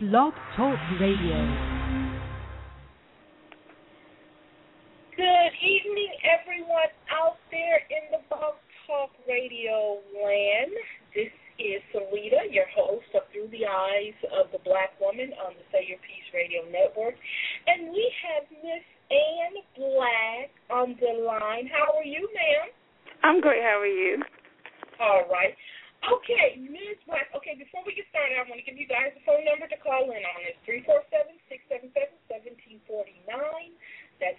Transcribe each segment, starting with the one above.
Blog Talk Radio. Good evening, everyone out there in the Blog Talk Radio land. This is Sarita, your host of Through the Eyes of the Black Woman on the Say Your Peace Radio Network. And we have Miss Ann Black on the line. How are you, ma'am? I'm great. How are you? All right. Okay, Ms. Black. Okay, before we get started, I want to give you guys a phone number to call in on. It's 347-677-1749. That's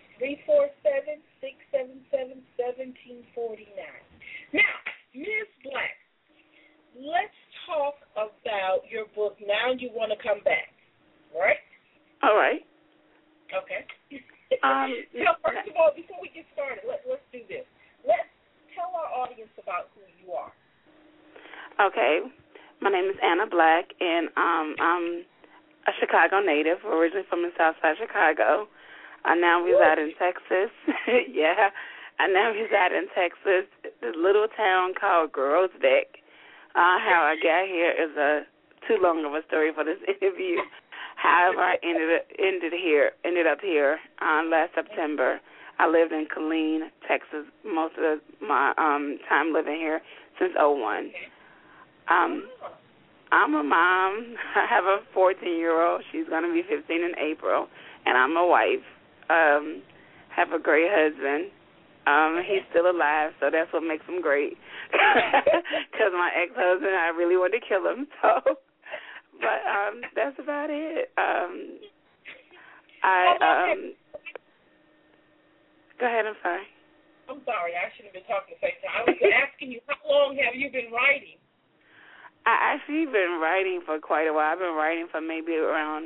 347-677-1749. Now, Ms. Black, let's talk about your book, Now You Want to Come Back, right? All right. Okay. Now, first of all, before we get started, let's do this. Let's tell our audience about who you are. Okay. My name is Anna Black, and I'm a Chicago native, originally from the South Side of Chicago. I now reside in Texas. Yeah. I now reside in Texas, this little town called Groesbeck. How I got here is too long of a story for this interview. However, I ended up here last September. I lived in Killeen, Texas, most of my time living here since '01. I'm a mom. I have a 14-year-old. She's going to be 15 in April, and I'm a wife. Have a great husband. He's still alive, so that's what makes him great. Because my ex-husband, I really wanted to kill him. So, but that's about it. Go ahead. I'm sorry. I'm sorry. I shouldn't have been talking at the same time. I was asking you, how long have you been writing? I actually been writing for quite a while. I've been writing for maybe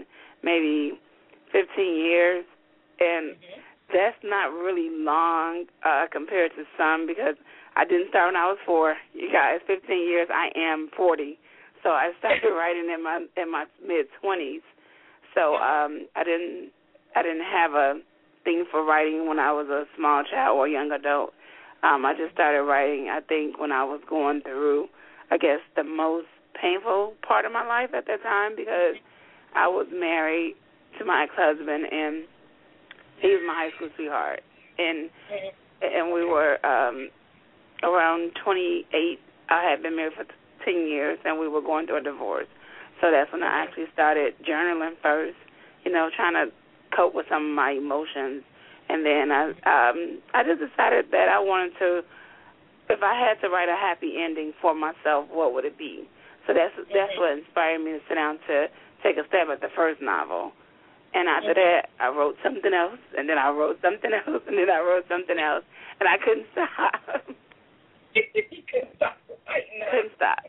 15 years, and that's not really long compared to some, because I didn't start when I was 4. You guys, 15 years. I am 40, so I started writing in my mid-20s. So I didn't have a thing for writing when I was a small child or young adult. I just started writing, I think, when I was going through, I guess, the most painful part of my life at that time, because I was married to my ex-husband, and he was my high school sweetheart. And we were around 28. I had been married for 10 years, and we were going through a divorce. So that's when I actually started journaling first, trying to cope with some of my emotions. And then I just decided that I wanted to, if I had to write a happy ending for myself, what would it be? So that's what inspired me to sit down to take a stab at the first novel. And after that, I wrote something else, and then I wrote something else, and then I wrote something else, and I couldn't stop. You couldn't stop right now. Couldn't stop.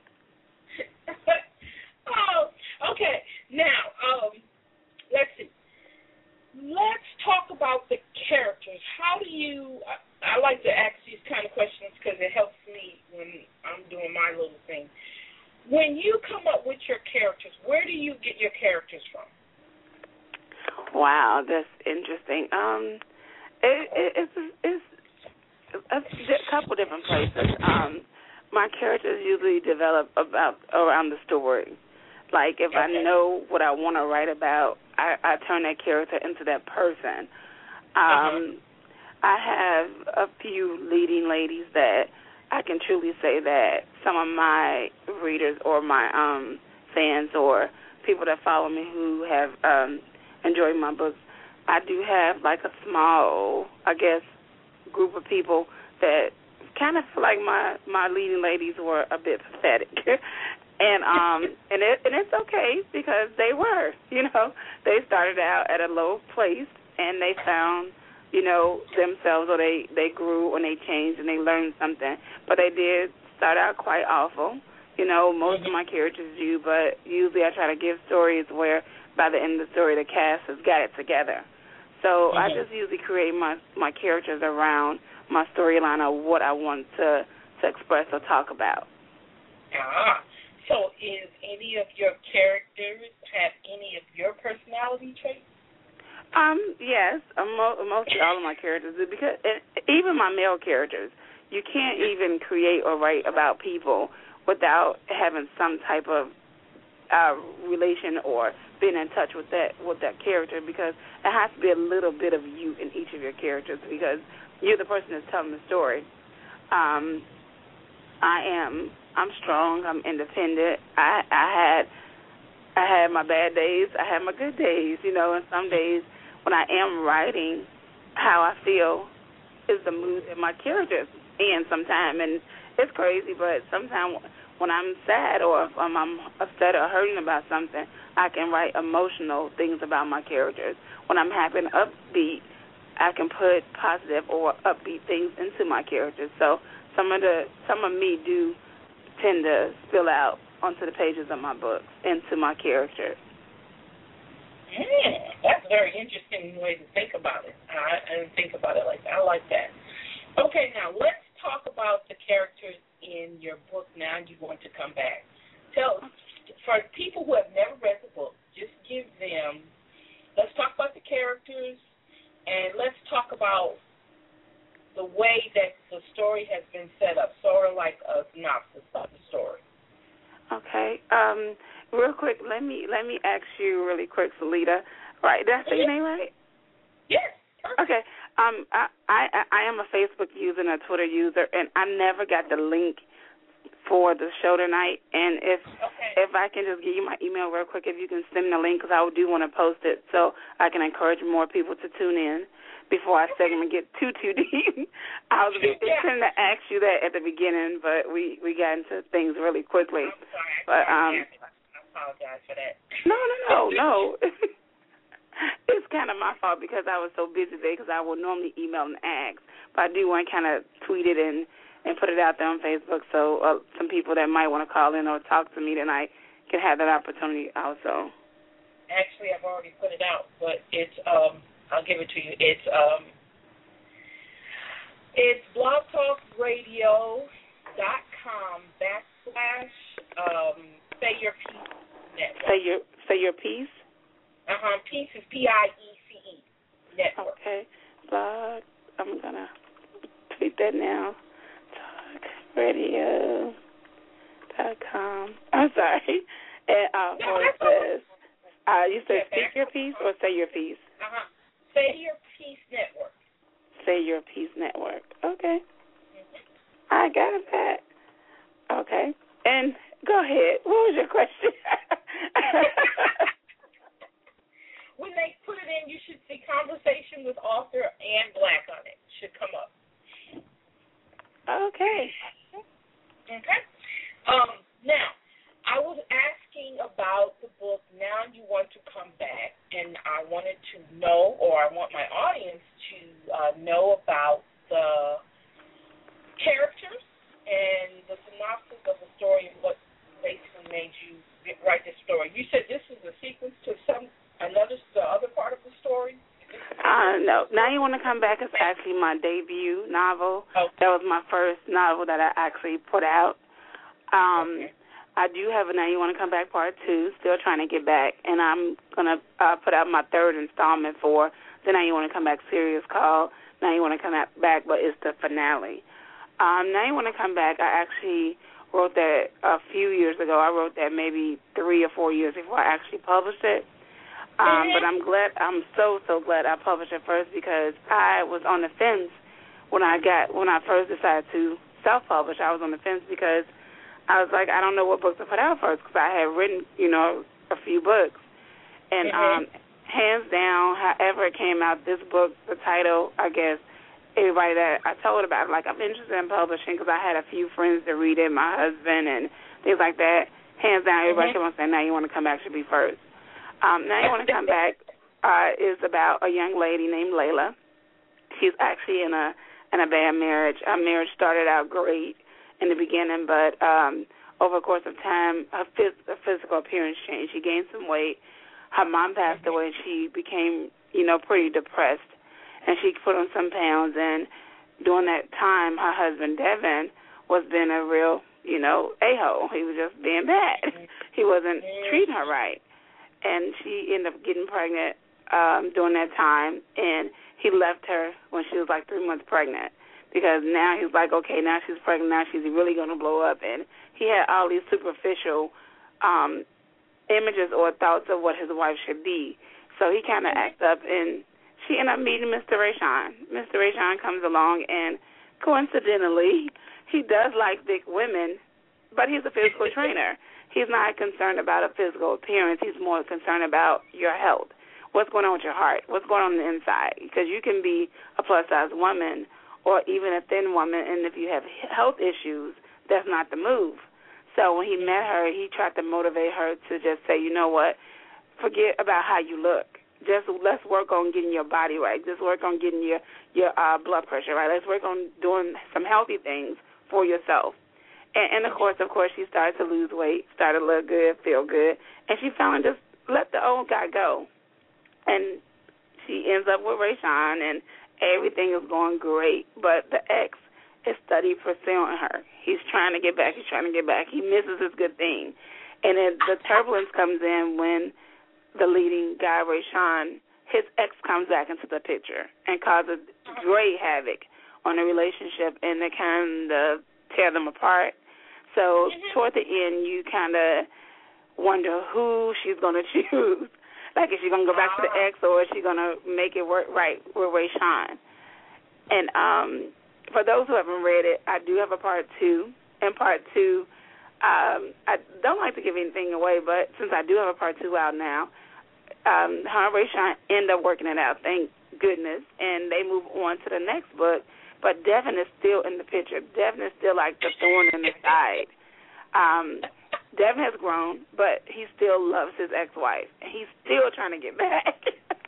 Oh, okay. Now, let's see. Let's talk about the characters. How do you, I like to ask these kind of questions because it helps me when I'm doing my little thing. When you come up with your characters, where do you get your characters from? Wow, that's interesting. It's a couple different places. My characters usually develop around the story. Like, if I know what I want to write about, I turn that character into that person. I have a few leading ladies that I can truly say that some of my readers or my fans or people that follow me who have enjoyed my books, I do have like a small, I guess, group of people that kind of feel like my leading ladies were a bit pathetic. And it's okay, because they were, they started out at a low place and they found, themselves, or they grew and they changed and they learned something. But they did start out quite awful. Most of my characters do, but usually I try to give stories where by the end of the story the cast has got it together. So I just usually create my characters around my storyline of what I want to express or talk about. So is any of your characters have any of your personality traits? Yes, mostly all of my characters, because even my male characters, you can't even create or write about people without having some type of relation or being in touch with that character, because it has to be a little bit of you in each of your characters, because you're the person that's telling the story. I'm strong. I'm independent. I had my bad days. I had my good days, and some days when I am writing, how I feel is the mood that my character's in sometimes. And it's crazy, but sometimes when I'm sad or if I'm upset or hurting about something, I can write emotional things about my characters. When I'm happy and upbeat, I can put positive or upbeat things into my characters. So some of me do tend to spill out onto the pages of my books, into my characters. That's a very interesting way to think about it. I didn't think about it like that. I like that. Okay, now let's talk about the characters in your book. Now you're going to come back. For people who have never read the book, just give them, let's talk about the characters, and let's talk about the way that the story has been set up, sort of like a synopsis of the story. Okay. Real quick, let me ask you really quick, Salita. Right, did I say your name right? Yes. Perfect. Okay. I am a Facebook user and a Twitter user, and I never got the link for the show tonight. And if I can just give you my email real quick, if you can send me the link, because I do want to post it so I can encourage more people to tune in before our segment get too deep. I was intending to ask you that at the beginning, but we got into things really quickly. I'm sorry. But I apologize for that. No. It's kind of my fault because I was so busy today, because I would normally email and ask. But I do want to kind of tweet it and put it out there on Facebook so some people that might want to call in or talk to me tonight can have that opportunity also. Actually, I've already put it out, but it's I'll give it to you. It's blogtalkradio.com/Say Your Piece Network. Say your piece? Piece is PIECE network. Okay. Blog. I'm going to tweet that now. Talkradio.com. I'm sorry. And it says, you said Speak Your Piece or Say Your Piece? Say Your Piece Network. Say Your Piece Network. Okay. I got that. Okay. And go ahead. What was your question? When they put it in, you should see Conversation with Author Ann Black on it. Should come up. Okay. Okay. Now, I was asking about the book. Now you want to come back, and I wanted to know, or I want my audience to know about the characters and the synopsis of the story and what basically made you write this story. You said this is a sequence to the other part of the story? No. Now You Want to Come Back is actually my debut novel. Okay. That was my first novel that I actually put out. I do have a Now You Want to Come Back Part 2, still trying to get back, and I'm going to put out my third installment for the Now You Want to Come Back series called Now You Want to Come Back, but it's the finale. Now You Want to Come Back, I actually wrote that a few years ago. I wrote that maybe 3 or 4 years before I actually published it. But I'm so glad I published it first, because I was on the fence when I first decided to self-publish. I was on the fence because I was like, I don't know what book to put out first, because I had written, a few books. And hands down, however it came out, this book, the title, I guess, everybody that I told about it, like, I'm interested in publishing, because I had a few friends that read it, my husband, and things like that. Hands down, everybody kept on saying, Now You Want to Come Back should be first. Now You Want to Come Back is about a young lady named Layla. She's actually in a bad marriage. Our marriage started out great in the beginning, but over the course of time, her physical appearance changed. She gained some weight. Her mom passed away, and she became, pretty depressed, and she put on some pounds. And during that time, her husband, Devin, was being a real, a-hole. He was just being bad. He wasn't treating her right. And she ended up getting pregnant during that time, and he left her when she was like 3 months pregnant, because now he's like, okay, now she's pregnant, now she's really going to blow up. And he had all these superficial images or thoughts of what his wife should be. So he kind of acts up, and she ended up meeting Mr. Rayshawn. Mr. Rayshawn comes along, and coincidentally, he does like thick women, but he's a physical trainer. He's not concerned about a physical appearance. He's more concerned about your health. What's going on with your heart? What's going on the inside? Because you can be a plus-size woman or even a thin woman, and if you have health issues, that's not the move. So when he met her, he tried to motivate her to just say, you know what, forget about how you look. Just let's work on getting your body right. Just work on getting your blood pressure right. Let's work on doing some healthy things for yourself. And of course, she started to lose weight, started to look good, feel good, and she finally just let the old guy go. And she ends up with Rayshawn, and everything is going great, but the ex is steady pursuing her. He's trying to get back. He misses his good thing. And then the turbulence comes in when the leading guy, Rayshawn, his ex comes back into the picture and causes great havoc on the relationship, and they kind of tear them apart. So toward the end, you kind of wonder who she's going to choose. Like, is she going to go back to the ex, or is she going to make it work right with Rayshawn? And for those who haven't read it, I do have a part 2. And part 2, I don't like to give anything away, but since I do have a part 2 out now, her and Rayshawn end up working it out, thank goodness, and they move on to the next book. But Devin is still in the picture. Devin is still like the thorn in the side. Devin has grown, but he still loves his ex-wife. And he's still trying to get back.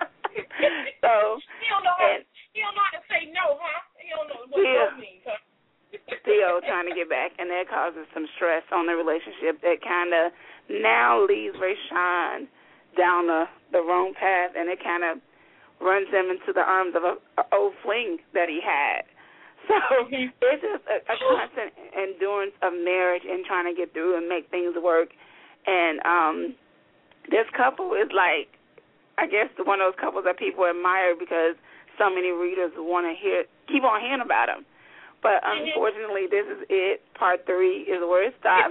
So he don't know how to say no, huh? He don't know what no means, huh? Still trying to get back, and that causes some stress on the relationship that kind of now leads Rayshawn down the wrong path, and it kind of runs him into the arms of an old fling that he had. So it's just a constant endurance of marriage and trying to get through and make things work. And this couple is like, I guess, one of those couples that people admire because so many readers want to keep on hearing about them. But unfortunately, this is it. Part 3 is where it stops.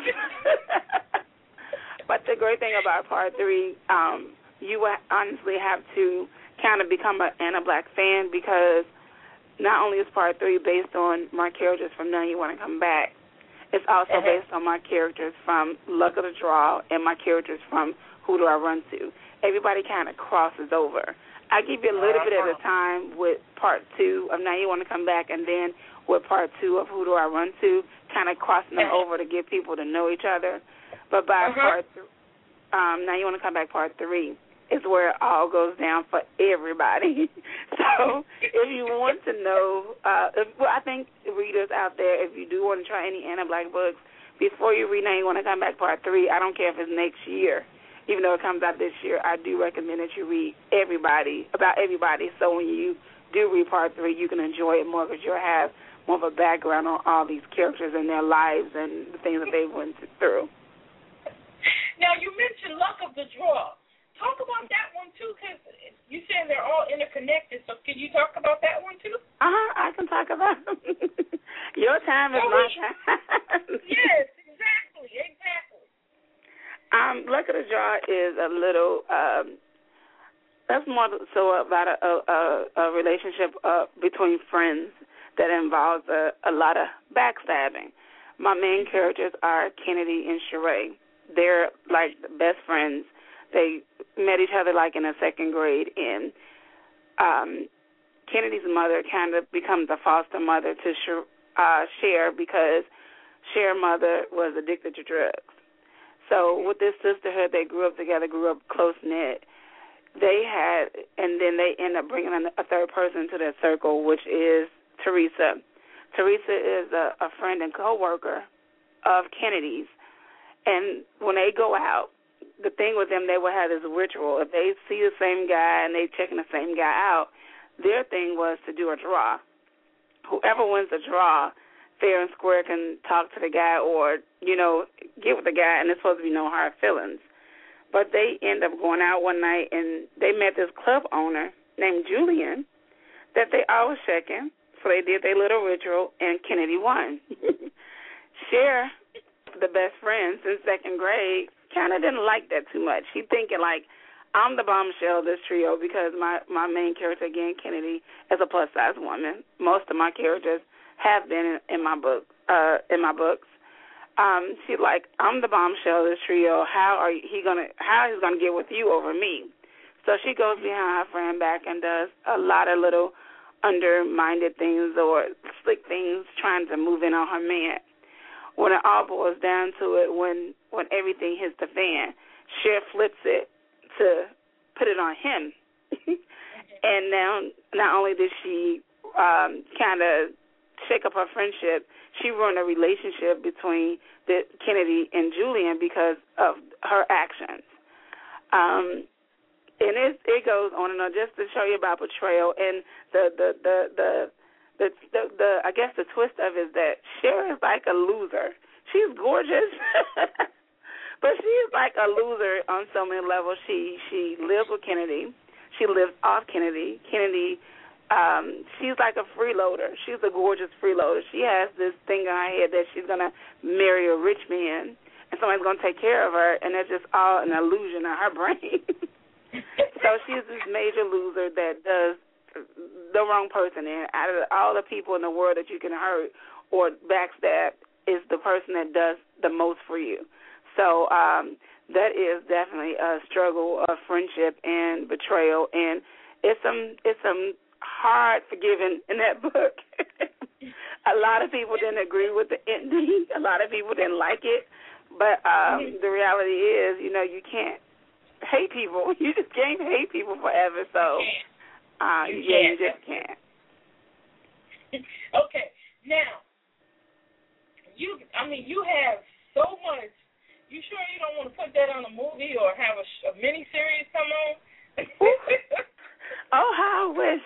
But the great thing about part 3, you will honestly have to kind of become an Anna Black fan, because not only is part 3 based on my characters from Now You Want to Come Back, it's also based on my characters from Luck of the Draw and my characters from Who Do I Run To. Everybody kind of crosses over. I give you a little bit at a time with part 2 of Now You Want to Come Back, and then with part 2 of Who Do I Run To, kind of crossing them over to get people to know each other. But by Now You Want to Come Back part 3, is where it all goes down for everybody. So if you want to know, I think readers out there, if you do want to try any Anna Black books, before you read Now You Want to Come Back part 3, I don't care if it's next year, even though it comes out this year, I do recommend that you read about everybody, so when you do read part 3, you can enjoy it more because you'll have more of a background on all these characters and their lives and the things that they went through. Now, you mentioned Luck of the Draw. Talk about that one, too, because you said they're all interconnected, so can you talk about that one, too? I can talk about them. Your time is my time. Yes, exactly. Luck of the Draw is a little, that's more so about a relationship between friends that involves a lot of backstabbing. My main characters are Kennedy and Sheree. They're like best friends. They met each other like in the second grade, and Kennedy's mother kind of becomes a foster mother to Cher because Cher's mother was addicted to drugs. So with this sisterhood, they grew up together, grew up close-knit. And then they end up bringing in a third person to their circle, which is Teresa. Teresa is a friend and co-worker of Kennedy's. And when they go out, the thing with them, they will have this ritual. If they see the same guy and they checking the same guy out, their thing was to do a draw. Whoever wins the draw, fair and square, can talk to the guy or, get with the guy, and it's supposed to be no hard feelings. But they end up going out one night, and they met this club owner named Julian that they always checking. So they did their little ritual, and Kennedy won. Cher, the best friend since second grade, kind of didn't like that too much. She thinking like, I'm the bombshell of this trio because my main character, again, Kennedy, is a plus-size woman. Most of my characters have been in my book, books. She's like, I'm the bombshell of this trio. How he's gonna get with you over me? So she goes behind her friend back and does a lot of little undermined things or slick things trying to move in on her man. When it all boils down to it, when everything hits the fan, Cher flips it to put it on him. And now not only did she kind of shake up her friendship, she ruined a relationship between Kennedy and Julian because of her actions. And it goes on and on just to show you about betrayal. And the I guess the twist of it is that Cher is like a loser. She's gorgeous. But she's like a loser on so many levels. She lives with Kennedy. She lives off Kennedy. Kennedy, she's like a freeloader. She's a gorgeous freeloader. She has this thing on her head that she's going to marry a rich man and somebody's going to take care of her, and that's just all an illusion in her brain. So she's this major loser that does the wrong person. And out of all the people in the world that you can hurt or backstab is the person that does the most for you. So that is definitely a struggle of friendship and betrayal, and it's some hard forgiving in that book. A lot of people didn't agree with the ending. A lot of people didn't like it, but the reality is, you can't hate people. You just can't hate people forever. So you just can't. Okay, now you have so much. You sure you don't want to put that on a movie or have a mini-series come on? Oh, how I wish.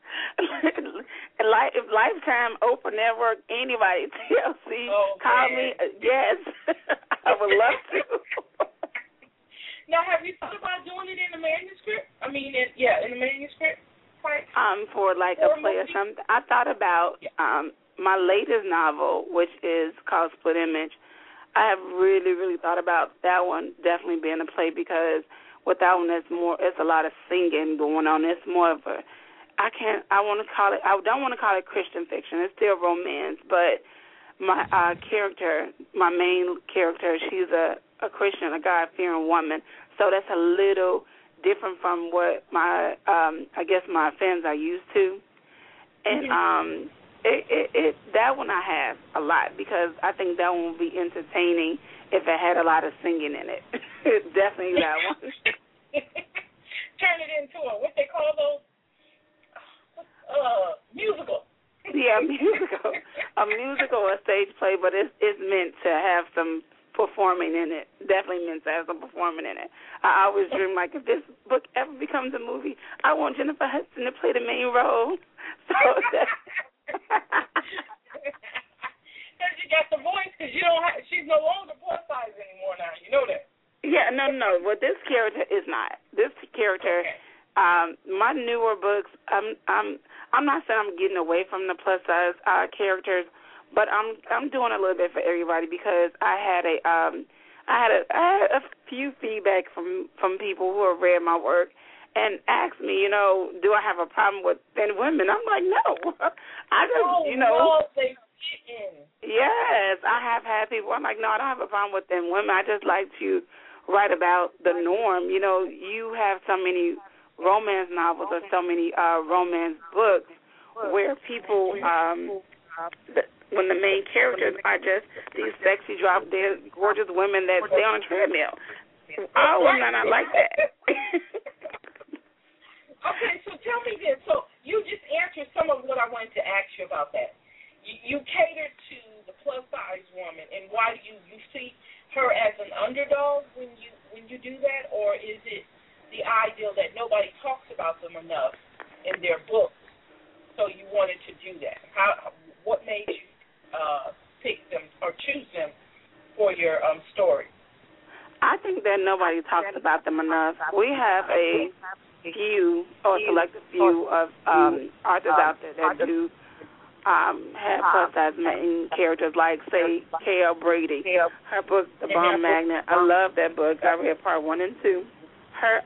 If Lifetime, Oprah Network, anybody, TLC, call me, yes, I would love to. Now, have you thought about doing it in the manuscript? In the manuscript? For like a play or something. I thought about my latest novel, which is called Split Image. I have really, really thought about that one definitely being a play because with that one, it's a lot of singing going on. It's more of I don't want to call it Christian fiction. It's still romance, but my main character, she's a Christian, a God-fearing woman. So that's a little different from what my fans are used to. And that one I have a lot because I think that one would be entertaining if it had a lot of singing in it. Definitely that one. Turn it into what they call those musical. Yeah, musical. A musical or stage play, but it's meant to have some performing in it. Definitely meant to have some performing in it. I always dream like if this book ever becomes a movie, I want Jennifer Hudson to play the main role. So because you got the voice, because she's no longer plus size anymore now. You know that? Yeah, no. Well, this character is not. This character, my newer books, I'm not saying I'm getting away from the plus size characters, but I'm doing a little bit for everybody because I had a few feedback from people who have read my work and asked me, do I have a problem with thin women? I'm like, no. I just, they fit in. Yes, I have had people. I'm like, no, I don't have a problem with thin women. I just like to write about the norm. You have so many romance novels or so many romance books where people, when the main characters are just these sexy, drop-dead, gorgeous women that stay on a treadmill. All women are not like that. Okay, so tell me this. So you just answered some of what I wanted to ask you about that. You cater to the plus-size woman, and why do you see her as an underdog when you do that, or is it the ideal that nobody talks about them enough in their books, so you wanted to do that? What made you pick them or choose them for your story? I think that nobody talks about them enough. We have a few or selected few of authors out there that do had plus-size main characters like, say, K.L. Brady. Her book, The Bomb Magnet, I love that book. I read part 1 and 2. Her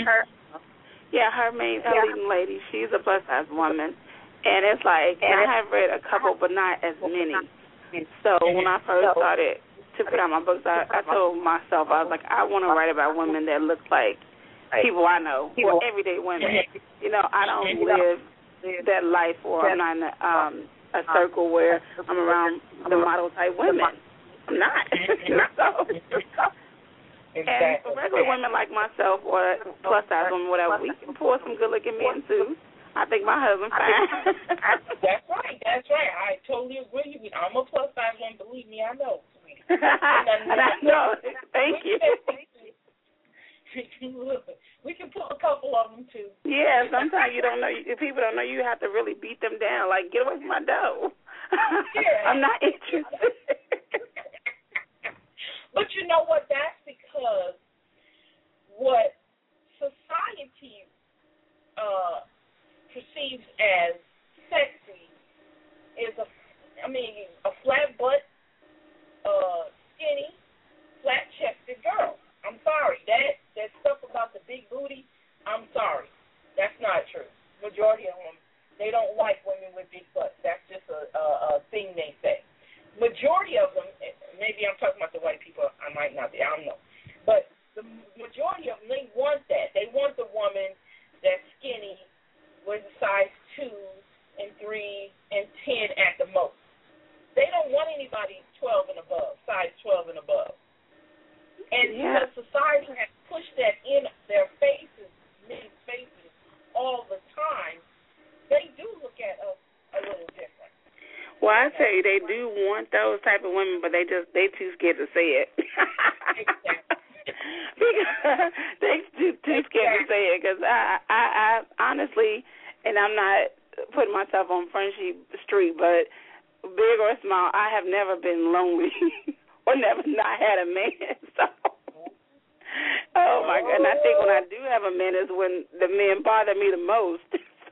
main leading lady, she's a plus-size woman. And it's like, and I have read a couple, but not as many. So when I first started to put out my books, I told myself, I was like, I want to write about women that look like people I know, or everyday women. You know, I don't live that life, or I'm not in a circle where I'm around the model type women. I'm not. And for regular women like myself, or plus size women, whatever, we can pull some good looking men too. I think my husband fine. That's right. I totally agree with you. I'm a plus size woman. Believe me, I know. And I know. Thank you. We can pull a couple of them too. Yeah, sometimes you don't know. If people don't know, you have to really beat them down. Like, get away from my dough. Yeah. I'm not interested. But you know what? That's because what society perceives as sexy is a flat butt, skinny, flat-chested girl. I'm sorry. That stuff about the big booty, I'm sorry. That's not true. Majority of them, they don't like women with big butts. That's just a thing they say. Majority of them, maybe I'm talking about the white people, I might not be, I don't know. But the majority of them, they want that. They want the woman that's skinny with a size 2 and 3 and 10 at the most. They don't want anybody 12 and above, size 12 and above. And because society has pushed that in their faces, men's faces, all the time, they do look at us a little different. Well, I tell you, they do want those type of women, but they too scared to say it. Because they too scared to say it. Because I honestly, and I'm not putting myself on Front Street, but big or small, I have never been lonely or never not had a man. So, oh my God! And I think when I do have a man is when the men bother me the most.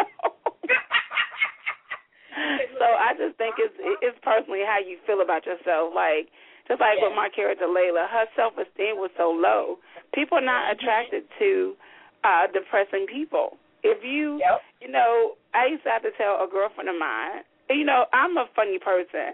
So I just think it's personally how you feel about yourself. Like, just like with my character Layla, her self-esteem was so low. People are not attracted to depressing people. If you, you know, I used to have to tell a girlfriend of mine, you know, I'm a funny person.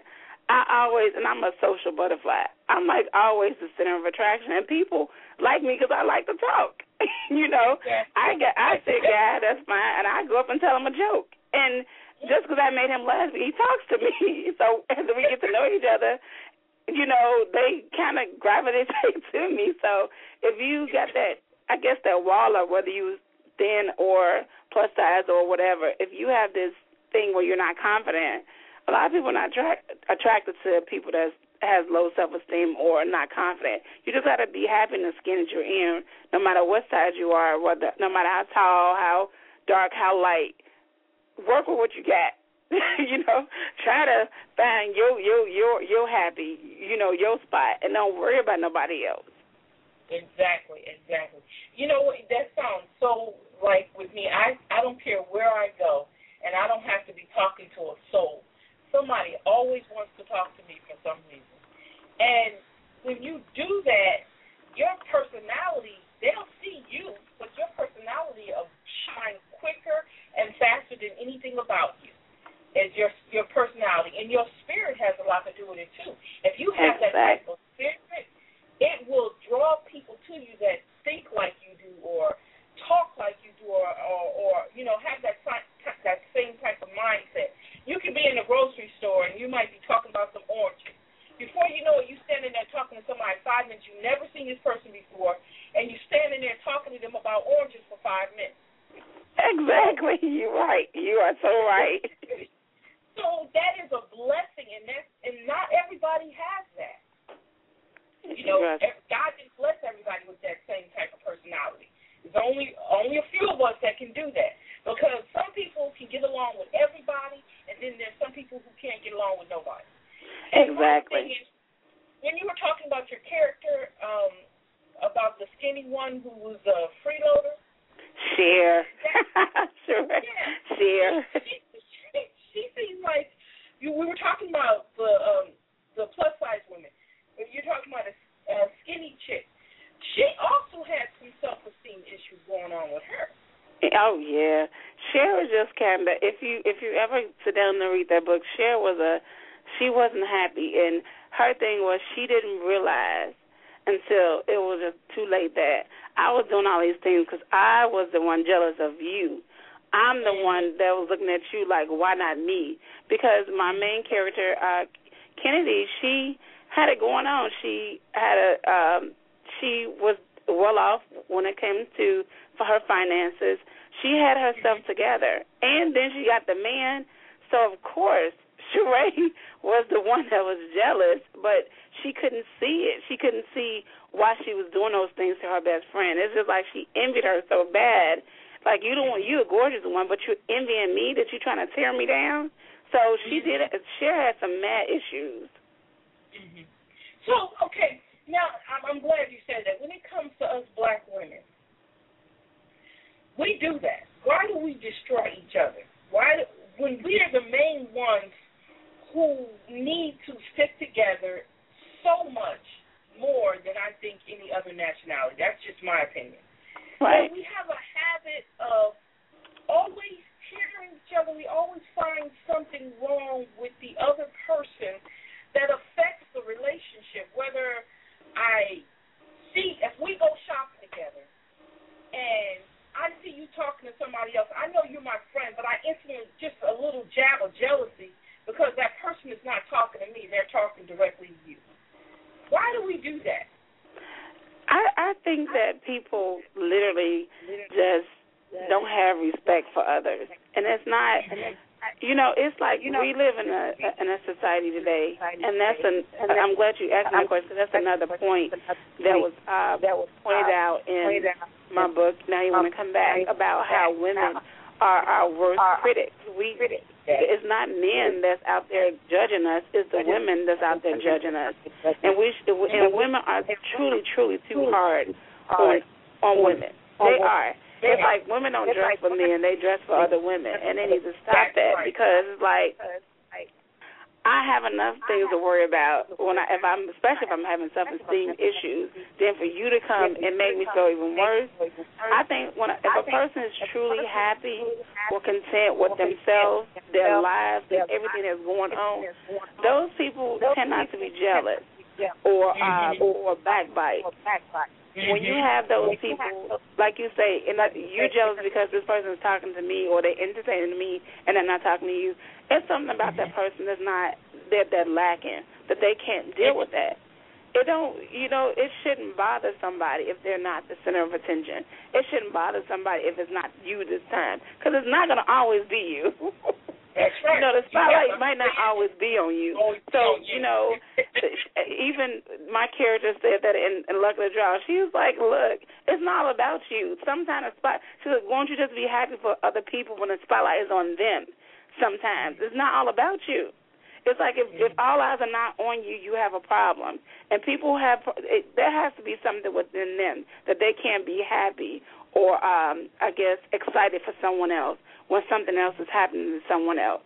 And I'm a social butterfly. I'm like always the center of attraction, and people like me because I like to talk. You know, I say, "God, that's fine," and I go up and tell him a joke, and just because I made him laugh, he talks to me. So as we get to know each other, you know, they kind of gravitate to me. So if you got that, I guess that wall of whether you thin or plus size or whatever, if you have this thing where you're not confident, a lot of people are not attracted to people that has low self-esteem or not confident. You just got to be happy in the skin that you're in, no matter what size you are, no matter how tall, how dark, how light. Work with what you got. You know, try to find your happy, you know, your spot, and don't worry about nobody else. Exactly. You know what? That sounds so like with me. I don't care where I go, and I don't have to be talking to a soul. Somebody always wants to talk to me for some reason. And when you do that, your personality, they'll see you, but your personality will shine quicker and faster than anything about you. Is your personality. And your spirit has a lot to do with it, too. If you have that type of spirit, it will draw people to you that think like you do or talk like you do or you know, have that same type of mindset. You could be in a grocery store and you might be talking about some oranges. Before you know it, you're standing there talking to somebody 5 minutes. You've never seen this person before, and you're standing there talking to them about oranges for 5 minutes. Exactly. You're right. You are so right. So that is a blessing, and not everybody has that. You know, God didn't bless everybody with that same type of personality. There's only a few of us that can do that, because some people can get along with everybody, and then there's some people who can't get along with nobody. Exactly. Is, when you were talking about your character, about the skinny one who was a freeloader. Cher. Sure. Yeah. Cher. She seems like on with her. Oh yeah, Cher was just kind of. If you ever sit down and read that book, Cher she wasn't happy, and her thing was she didn't realize until it was just too late that I was doing all these things because I was the one jealous of you. I'm the one that was looking at you like, why not me? Because my main character, Kennedy, she had it going on. She was well off when it came to for her finances. She had herself together, and then she got the man. So of course, Sheree was the one that was jealous, but she couldn't see it. She couldn't see why she was doing those things to her best friend. It's just like she envied her so bad. Like, you a gorgeous one, but you're envying me that you're trying to tear me down. So she did it. Cher had some mad issues. Mm-hmm. So, okay, now I'm glad you said that. When it comes to us black women, we do that. Why do we destroy each other? When we are the main ones who need to stick together so much more than I think any other nationality. That's just my opinion. Right. So we have a habit of always tearing each other. We always find something wrong with the other person that affects the relationship. Whether if we go shopping together and I see you talking to somebody else, I know you're my friend, but I instantly just a little jab of jealousy because that person is not talking to me. They're talking directly to you. Why do we do that? I think that people literally just don't have respect for others, and it's not. It's like we live in a society today, and I'm glad you asked me that question. That's another point that was pointed out in my book. Now you want to come back about how women are our worst critics. It's not men that's out there judging us. It's the women that's out there judging us. And women are truly, truly too hard on women. They are. It's like women don't dress for men; they dress for other women, and they need to stop that because it's like I have enough things to worry about especially if I'm having self-esteem issues. Then for you to come and make me feel even worse, I think if a person is truly happy or content with themselves, their lives, and everything that's going on, those people tend not to be jealous or backbite. When you have those people, like you say, and you're jealous because this person is talking to me or they're entertaining me and they're not talking to you, it's something about that person that's not they're lacking, that they can't deal with that. It shouldn't bother somebody if they're not the center of attention. It shouldn't bother somebody if it's not you this time, because it's not going to always be you. That's right. The spotlight might not always be on you. So, even my character said that in Luck of the Draw. She was like, look, it's not all about you. Sometimes she said, won't you just be happy for other people when the spotlight is on them? Sometimes. It's not all about you. It's like if all eyes are not on you, you have a problem. And people there has to be something within them that they can't be happy or, excited for someone else when something else is happening to someone else.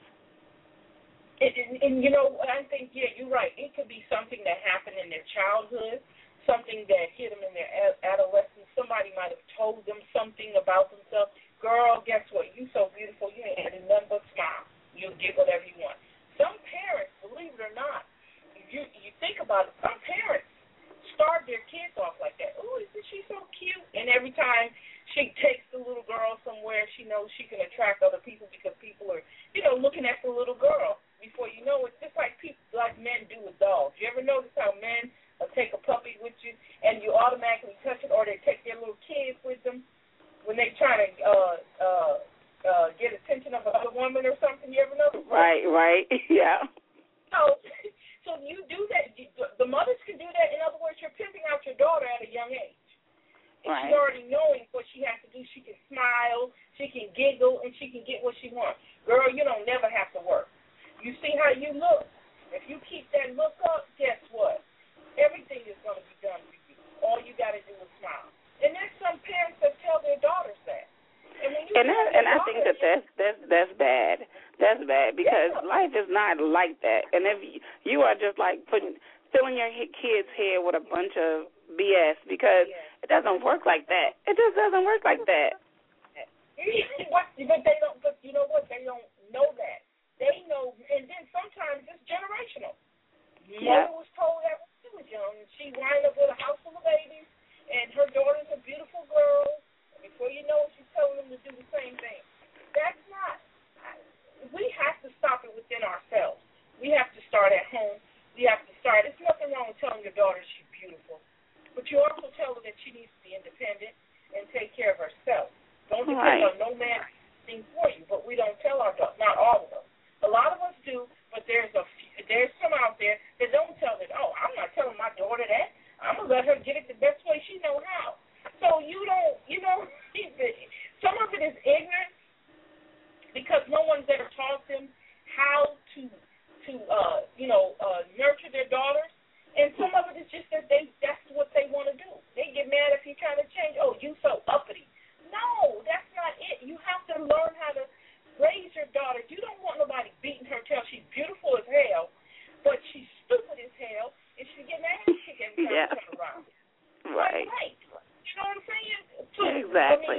And I think, you're right. It could be something that happened in their childhood, something that hit them in their adolescence. Somebody might have told them something about themselves. Girl, guess what? You so beautiful. You ain't had nothing but smile. You'll get whatever you want. Some parents, believe it or not, you think about it, some parents start their kids off like that. Oh, isn't she so cute? And every time she takes the little girl somewhere, she knows she can attract other people because people are, looking at the little girl. Before you know it, just like men do with dogs. You ever notice how men will take a puppy with you and you automatically touch it, or they take their little kids with them when they try to get attention of another woman or something? You ever notice? Right, yeah. So you do that. The mothers can do that. In other words, you're pimping out your daughter at a young age. And right. She's already knowing what she has to do. She can smile, she can giggle, and she can get what she wants. Girl, you don't never have to work. You see how you look. If you keep that look up, guess what? Everything is going to be done for you. All you got to do is smile. And there's some parents that tell their daughters that. And I think that's bad. That's bad because life is not like that. And if you are just like filling your kid's head with a bunch of BS because it doesn't work like that. It just doesn't work like that. but they don't. But you know what? They don't know that. They know, and then sometimes it's generational. Yeah. Mother was told that when she was young, and she wound up with a house full of babies, and her daughter's a beautiful girl. And before you know it, she's telling them to do the same thing. That's not. We have to stop it within ourselves. We have to start at home. We have to start. There's nothing wrong with telling your daughter she's beautiful, but you also tell her that she needs to be independent and take care of herself. Don't depend on no man thing for you. But we don't tell our daughters. Not all of us. A lot of us do, but there's some out there that don't tell it. Oh, I'm not telling my daughter that. I'm gonna let her get it the best way she knows how. So you don't, some of it is ignorance because no one's ever taught them how to nurture their daughters, and some of it is just that that's what they want to do. They get mad if you try to change. Oh, you so uppity. No, that's not it. You have to learn how to raise your daughter. You don't want nobody beating her tail. She's beautiful as hell, but she's stupid as hell, and she's getting her ass kicked every time she turns around. Right. You know what I'm saying? Exactly.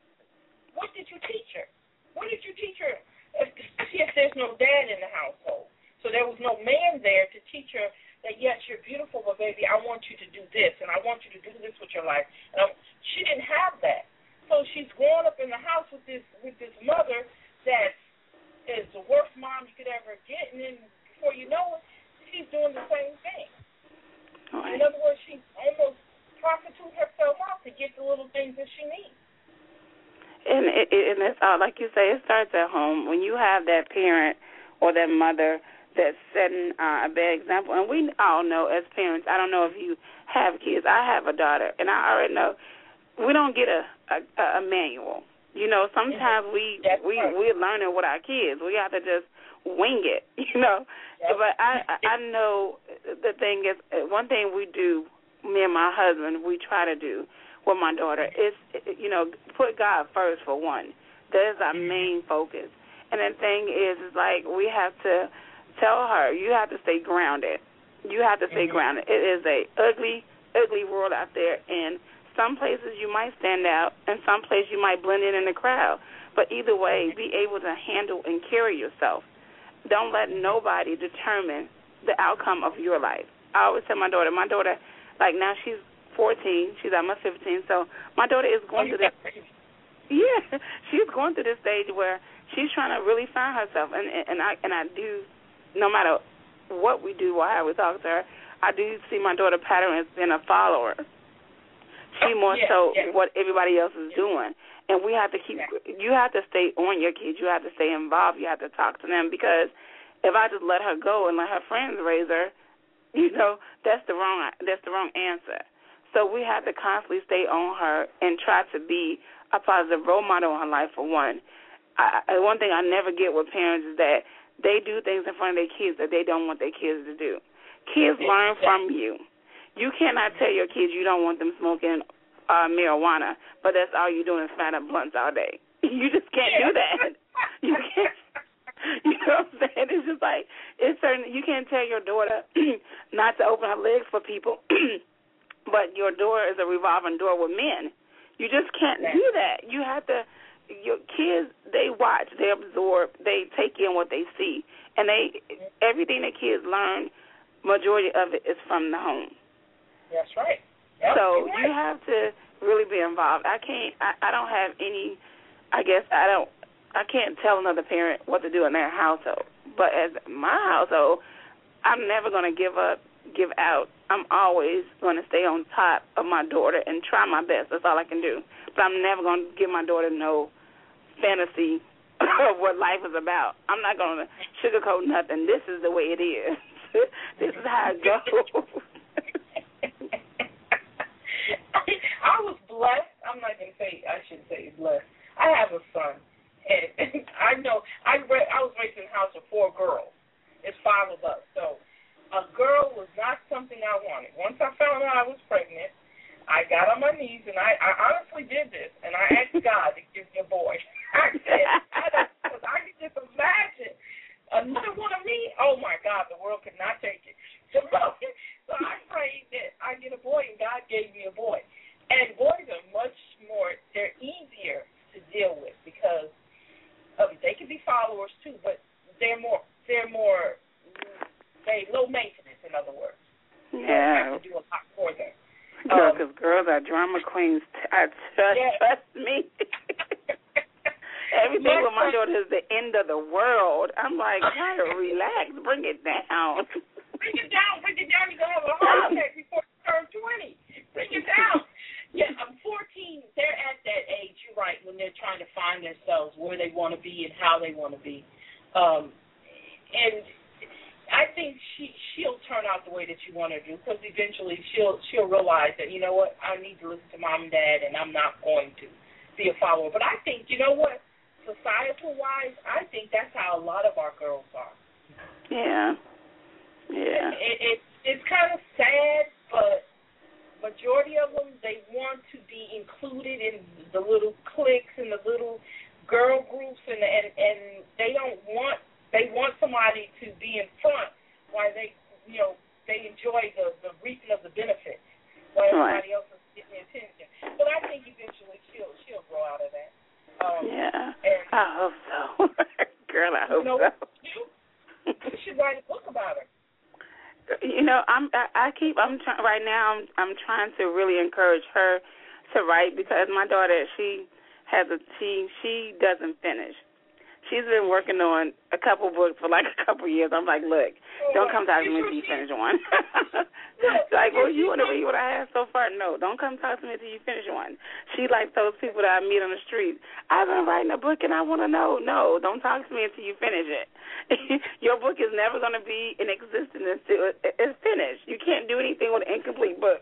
What did you teach her? What did you teach her? Especially if there's no dad in the household. So there was no man there to teach her that, yes, you're beautiful, but, baby, I want you to do this, and I want you to do this with your life. And she didn't have that. So she's growing up in the house with this mother that is the worst mom you could ever get, and then before you know it, she's doing the same thing. Right. In other words, she's almost prostituting herself out to get the little things that she needs. And it's like you say, it starts at home. When you have that parent or that mother that's setting a bad example, and we all know as parents, I don't know if you have kids. I have a daughter, and I already know we don't get a manual. Sometimes we're learning with our kids. We have to just wing it, Yep. But I know the thing is, one thing we do, me and my husband, we try to do with my daughter is, put God first for one. That is our main focus. And the thing is like we have to tell her, you have to stay grounded. You have to stay grounded. It is a ugly, ugly world out there, and some places you might stand out, and some places you might blend in the crowd. But either way, be able to handle and carry yourself. Don't let nobody determine the outcome of your life. I always tell my daughter, like now she's 14, she's almost 15, so my daughter is going through this. Yeah, she's going through this stage where she's trying to really find herself, and I do, no matter what we do or how we talk to her, I do see my daughter pattern as being a follower. She more so what everybody else is doing. And we have to you have to stay on your kids. You have to stay involved. You have to talk to them, because if I just let her go and let her friends raise her, that's the wrong answer. So we have to constantly stay on her and try to be a positive role model in her life, for one. One thing I never get with parents is that they do things in front of their kids that they don't want their kids to do. Kids learn from you. You cannot tell your kids you don't want them smoking marijuana, but that's all you're doing is fat up blunts all day. You just can't do that. You can't. You know what I'm saying? It's just like, you can't tell your daughter not to open her legs for people, but your door is a revolving door with men. You just can't do that. You have to, your kids, they watch, they absorb, they take in what they see, and everything that kids learn, majority of it is from the home. That's right. Yep, so you have to really be involved. I don't have any, I can't tell another parent what to do in their household. But as my household, I'm never going to give out. I'm always going to stay on top of my daughter and try my best. That's all I can do. But I'm never going to give my daughter no fantasy of what life is about. I'm not going to sugarcoat nothing. This is the way it is. This is how it goes. I was blessed. I'm not going to say, I shouldn't say blessed. I have a son. And I know, I was raised in a house of 4 girls. It's 5 of us. So a girl was not something I wanted. Once I found out I was pregnant, I got on my knees, and I honestly did this, and I asked God to give me a boy. I said, because I could just imagine another one of me. Oh, my God, the world could not take it. So I prayed that I get a boy, and God gave me a boy. And boys are much more, they're easier to deal with, because think with my daughter is the end of the world. I'm like, try to relax, bring it down. Bring it down. You're going to have a heart attack before you turn 20. Bring it down. Yeah, I'm 14. They're at that age, you're right, when they're trying to find themselves, where they want to be and how they want to be. And I think she'll turn out the way that you want her to, because eventually she'll realize that, you know what, I need to listen to mom and dad, and I'm not going to be a follower. But I think, you know what, societal-wise, I think that's how a lot of our girls are. Yeah. Yeah. It's kind of sad, but majority of them, they want to be included in the little cliques and the little girl groups, and they don't want, they want somebody to be in front while they, you know, they enjoy the reaping of the benefits while everybody else is getting the attention. But I think eventually she'll grow out of that. Yeah, I hope so. Girl, I hope so. You should write a book about her. You know, I'm trying to really encourage her to write, because my daughter, she doesn't finish. She's been working on a couple books for like a couple years. I'm like, look, don't come talk to me until you finish one. It's like, well, you want to read what I have so far? No, don't come talk to me until you finish one. She like those people that I meet on the street. I've been writing a book and I want to know. No, don't talk to me until you finish it. Your book is never going to be in existence until it's finished. You can't do anything with an incomplete book.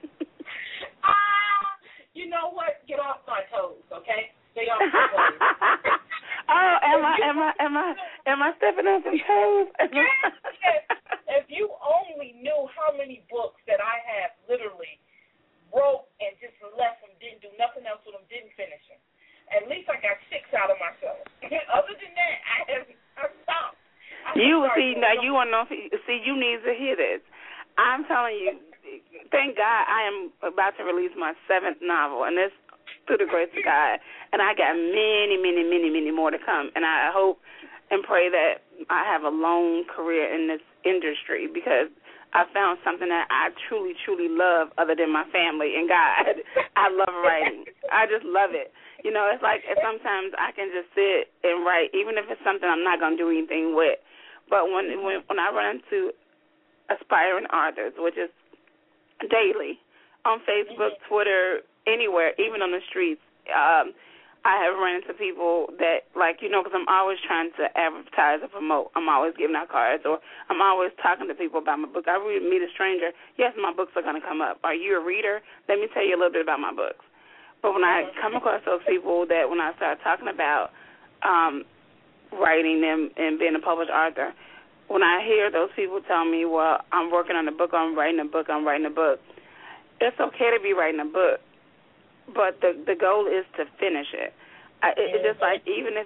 You know what? Get off my toes, okay? Stay off my toes. Oh, am I stepping on some toes? Yes. If you only knew how many books that I have literally wrote and just left them, didn't do nothing else with them, didn't finish them. At least I got 6 out of myself. Other than that, I stopped. You want to know? See, you need to hear this. I'm telling you, thank God I am about to release my 7th novel, and this through the grace of God, and I got many, many, many, many more to come, and I hope and pray that I have a long career in this industry, because I found something that I truly, truly love other than my family and God. I love writing. I just love it. You know, it's like sometimes I can just sit and write, even if it's something I'm not going to do anything with. But when I run into aspiring authors, which is daily, on Facebook, Twitter, anywhere, even on the streets, I have run into people that, like, you know, because I'm always trying to advertise or promote. I'm always giving out cards, or I'm always talking to people about my book. I meet a stranger. Yes, my books are going to come up. Are you a reader? Let me tell you a little bit about my books. But when I come across those people that when I start talking about writing them and being a published author, when I hear those people tell me, well, I'm working on a book, I'm writing a book, it's okay to be writing a book, but the goal is to finish it. It's just like if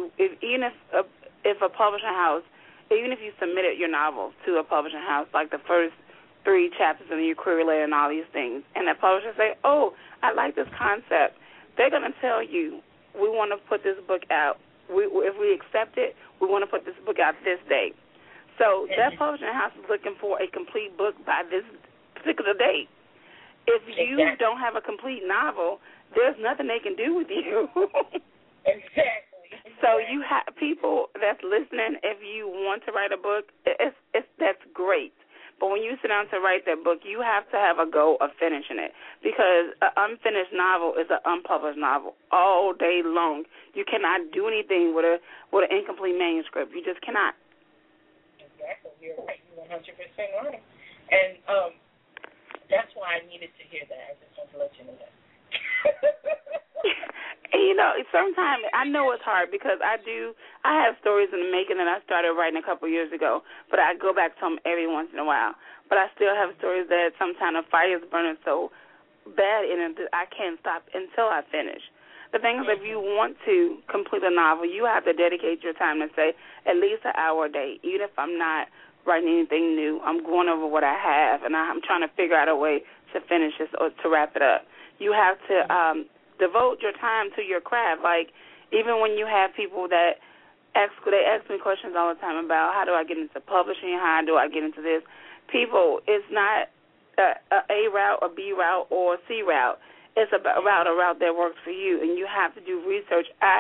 a publishing house, even if you submitted your novel to a publishing house, like the first 3 chapters, and then you query later and all these things, and that publisher say, oh, I like this concept, they're going to tell you, we want to put this book out. If we accept it, we want to put this book out this date. So that publishing house is looking for a complete book by this particular date. If you don't have a complete novel, there's nothing they can do with you. Exactly. So you have people that's listening. If you want to write a book, that's great. But when you sit down to write that book, you have to have a goal of finishing it, because an unfinished novel is an unpublished novel all day long. You cannot do anything with an incomplete manuscript. You just cannot. Exactly. You're right. You're 100% right. And that's why I needed to hear that. I just want to let you know that. And, you know, sometimes I know it's hard, because I have stories in the making that I started writing a couple years ago, but I go back to them every once in a while. But I still have stories that sometimes the fire is burning so bad in it that I can't stop until I finish. The thing is, if you want to complete a novel, you have to dedicate your time to say at least an hour a day. Even if I'm not writing anything new, I'm going over what I have, and I'm trying to figure out a way to finish this or to wrap it up. You have to devote your time to your craft. Like, even when you have people that ask me questions all the time about how do I get into publishing, how do I get into this. People, it's not a route, a B route, or a C route. It's a route that works for you, and you have to do research.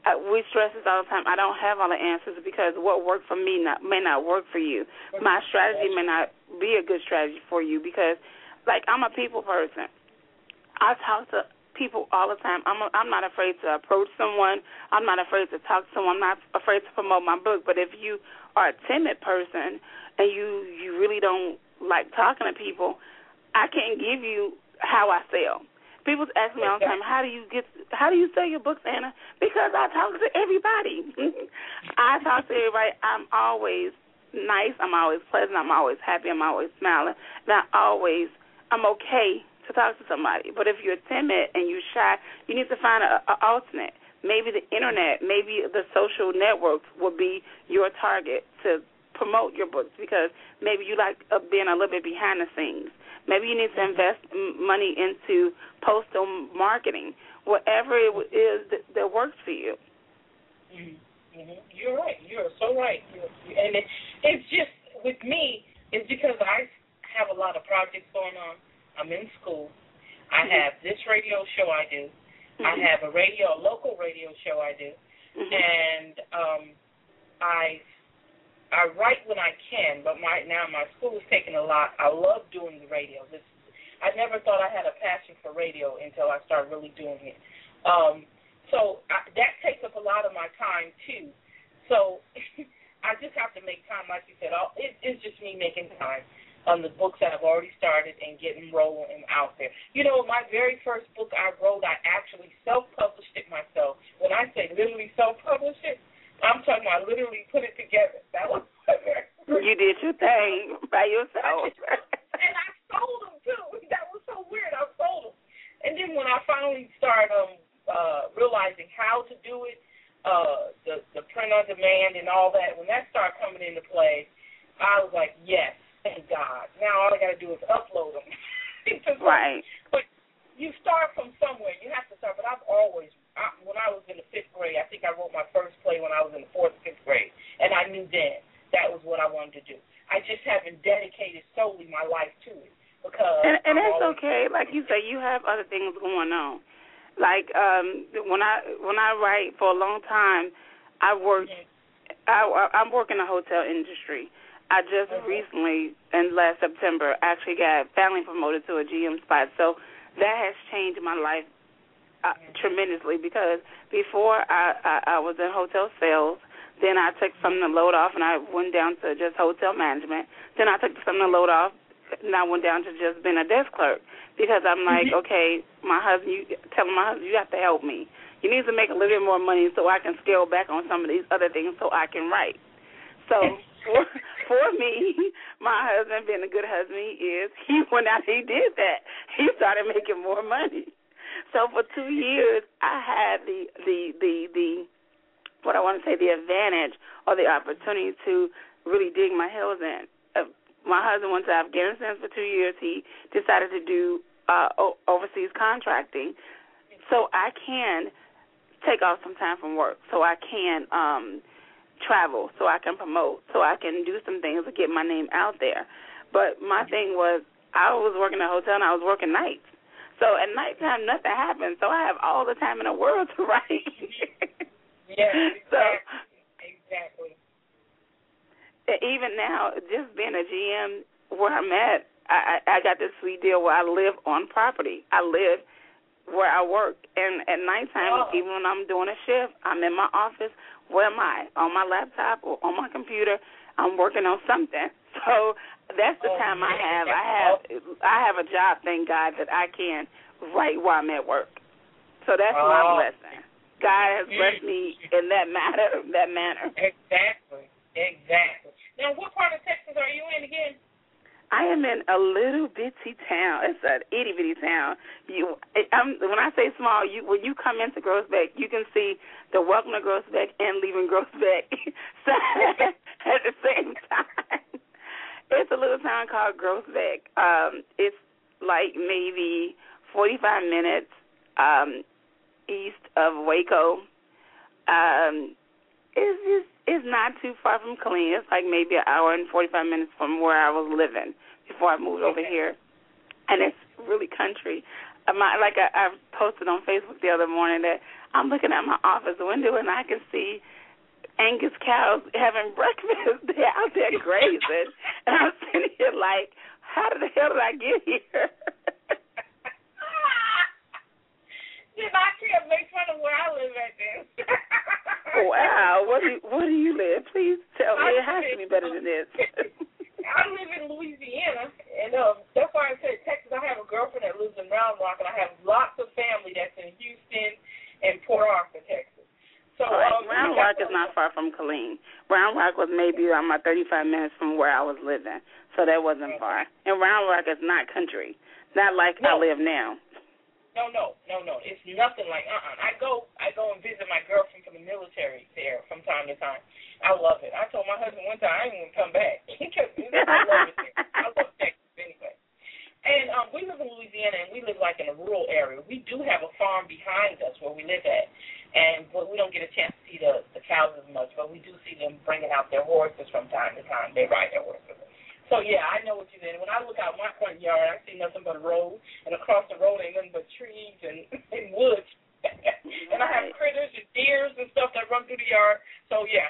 we stress this all the time. I don't have all the answers because what worked for me may not work for you. My strategy may not be a good strategy for you because, like, I'm a people person. I talk to people all the time. I'm not afraid to approach someone. I'm not afraid to talk to someone. I'm not afraid to promote my book. But if you are a timid person and you really don't like talking to people, I can't give you how I sell. People ask me all the time, how do you sell your books, Anna? Because I talk to everybody. I talk to everybody. I'm always nice. I'm always pleasant. I'm always happy. I'm always smiling. And I'm okay to talk to somebody. But if you're timid and you're shy, you need to find an alternate. Maybe the internet, maybe the social networks will be your target to promote your books because maybe you like being a little bit behind the scenes. Maybe you need to invest money into postal marketing, whatever it is that works for you. Mm-hmm. You're right. You're so right. And it's just, with me, it's because I have a lot of projects going on. I'm in school. I have this radio show I do. I have a local radio show I do. And I write when I can, but right now my school is taking a lot. I love doing the radio. I never thought I had a passion for radio until I started really doing it. So that takes up a lot of my time, too. So I just have to make time, like you said. It's just me making time on the books that I've already started and getting rolling and out there. You know, my very first book I wrote, I actually self-published it myself. When I say literally self-published it, I'm talking about literally put it together. That was you did your thing by yourself. And I sold them, too. That was so weird. I sold them. And then when I finally started realizing how to do it, the print on demand and all that, when that started coming into play, I was like, yes, thank God. Now all I got to do is upload them. Right. But you start from somewhere. You have to start. But when I was in the 5th grade, I think I wrote my first play when I was in the 4th, 5th grade, and I knew then that was what I wanted to do. I just haven't dedicated solely my life to it because. And that's okay. Like you say, you have other things going on. Like when I write for a long time, I worked. I'm working in the hotel industry. I just recently, in last September, actually got family promoted to a GM spot. So that has changed my life tremendously because before I was in hotel sales. Then I took something to load off, and I went down to just hotel management. Then I took something to load off, and I went down to just being a desk clerk because I'm like, okay, my husband, you have to help me. You need to make a little bit more money so I can scale back on some of these other things so I can write. So for me, my husband, being a good husband he went out and he did that. He started making more money. So for 2 years, I had the advantage or the opportunity to really dig my heels in. My husband went to Afghanistan for 2 years. He decided to do overseas contracting. So I can take off some time from work, so I can travel, so I can promote, so I can do some things to get my name out there. But my thing was I was working at a hotel and I was working nights. So at nighttime, nothing happens. So I have all the time in the world to write. Yeah, exactly. Even now, just being a GM where I'm at, I got this sweet deal where I live on property. I live where I work. And at nighttime, even when I'm doing a shift, I'm in my office. Where am I? On my laptop or on my computer. I'm working on something. So that's the time I have. I have a job, thank God, that I can write while I'm at work. So that's my blessing. God has blessed me in that manner. Exactly. Now, what part of Texas are you in again? I am in a little bitty town. It's an itty-bitty town. When I say small, when you come into Groesbeck, you can see the welcome to Groesbeck and leaving Groesbeck at the same time. It's a little town called Groesbeck. It's like maybe 45 minutes east of Waco. It's not too far from Killeen. It's like maybe an hour and 45 minutes from where I was living before I moved over here. And it's really country. I posted on Facebook the other morning that I'm looking at my office window and I can see Angus cows having breakfast. They're out there grazing. And I'm sitting here like, how the hell did I get here? Then I can't make fun of where I live at then. Wow. Where do you live? Please tell me. It has to be better than this. I live in Louisiana, and that's why I said Texas. I have a girlfriend that lives in Round Rock, and I have lots of family that's in Houston and Port Arthur, Texas. So Round Rock is not far from Killeen. Round Rock was maybe about 35 minutes from where I was living, so that wasn't far. And Round Rock is not country, not like I live now. No. It's nothing like I go and visit my girlfriend from the military there from time to time. I love it. I told my husband one time I ain't gonna come back because I love it there. I love Texas anyway. And we live in Louisiana, and we live like in a rural area. We do have a farm behind us where we live at, but we don't get a chance to see the cows as much. But we do see them bringing out their horses from time to time. They ride their horses. So, yeah, I know what you mean. When I look out my front yard, I see nothing but a road, and across the road ain't nothing but trees and woods. And I have critters and deers and stuff that run through the yard. So, yeah.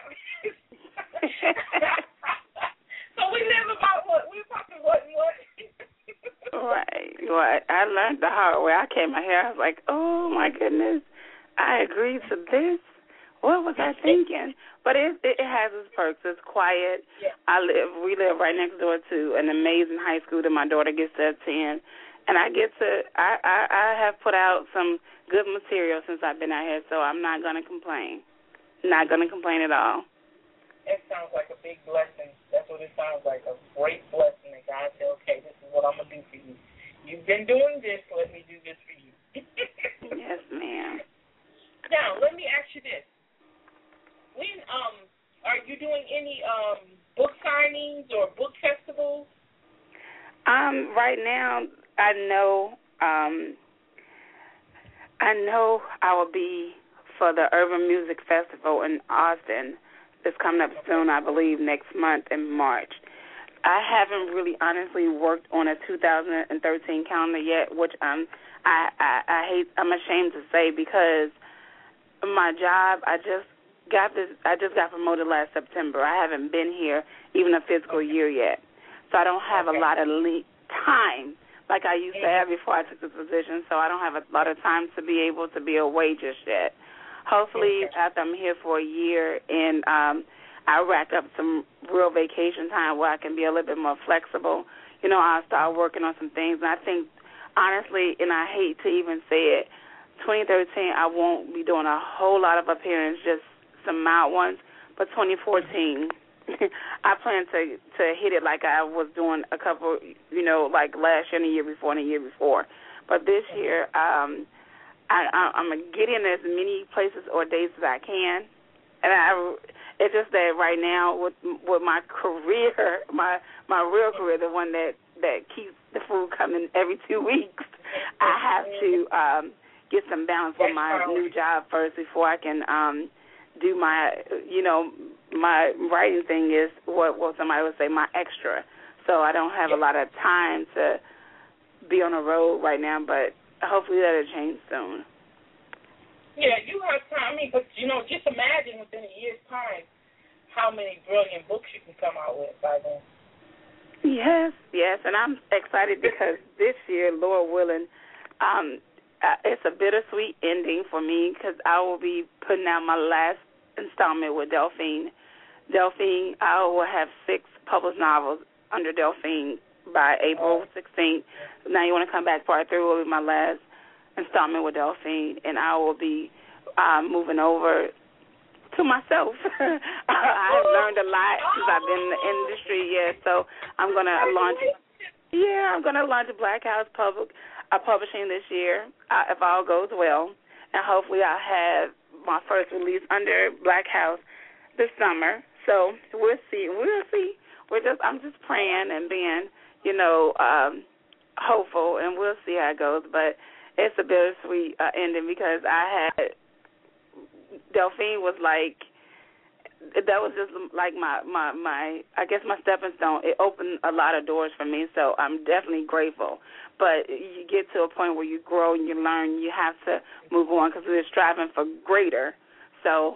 So we live about what? We're talking what and what? Right. Well, I learned the hard way. I came out here, I was like, oh, my goodness, I agreed to this. What was I thinking? But it has its perks. It's quiet. Yeah. We live right next door to an amazing high school that my daughter gets to attend, and I have put out some good material since I've been out here, so I'm not going to complain. Not going to complain at all. It sounds like a big blessing. That's what it sounds like, a great blessing that God said, okay, this is what I'm going to do for you. You've been doing this, let me do this for you. Yes, ma'am. Now, let me ask you this. When are you doing any book signings or book festivals? Right now, I know I will be for the Urban Music Festival in Austin. It's coming up soon, I believe, next month in March. I haven't really honestly worked on a 2013 calendar yet, which I'm ashamed to say because my job, I just got promoted last September. I haven't been here even a fiscal year yet. So I don't have a lot of time like I used to have before I took this position, so I don't have a lot of time to be able to be away just yet. Hopefully, after I'm here for a year and I rack up some real vacation time where I can be a little bit more flexible, I'll start working on some things. And I think, honestly, and I hate to even say it, 2013 I won't be doing a whole lot of appearances, just some mild ones. But 2014, I plan to hit it like I was doing a couple, like last year and the year before and the year before. But this year, I'm going to get in as many places or dates as I can. And it's just that right now with my career, my real career, the one that keeps the food coming every 2 weeks, I have to get some balance with my new job first before I can do my, my writing thing is what somebody would say my extra. So I don't have a lot of time to be on the road right now, but hopefully that'll change soon. Yeah, you have time. But, just imagine within a year's time how many brilliant books you can come out with by then. Yes, and I'm excited because this year, Lord willing, it's a bittersweet ending for me because I will be putting out my last installment with Delphine. Delphine, I will have 6 published novels under Delphine by April 16th. Now You Want to Come Back Part 3 will be my last installment with Delphine, and I will be moving over to myself. I've learned a lot since I've been in the industry, so I'm going to launch Black House Publishing this year, if all goes well, and hopefully I'll have my first release under Black House this summer. So we'll see. I'm just praying and being, hopeful, and we'll see how it goes. But it's a bittersweet ending because Delphine was like that was just like my I guess my stepping stone. It opened a lot of doors for me, so I'm definitely grateful. But you get to a point where you grow and you learn, you have to move on because we're striving for greater. So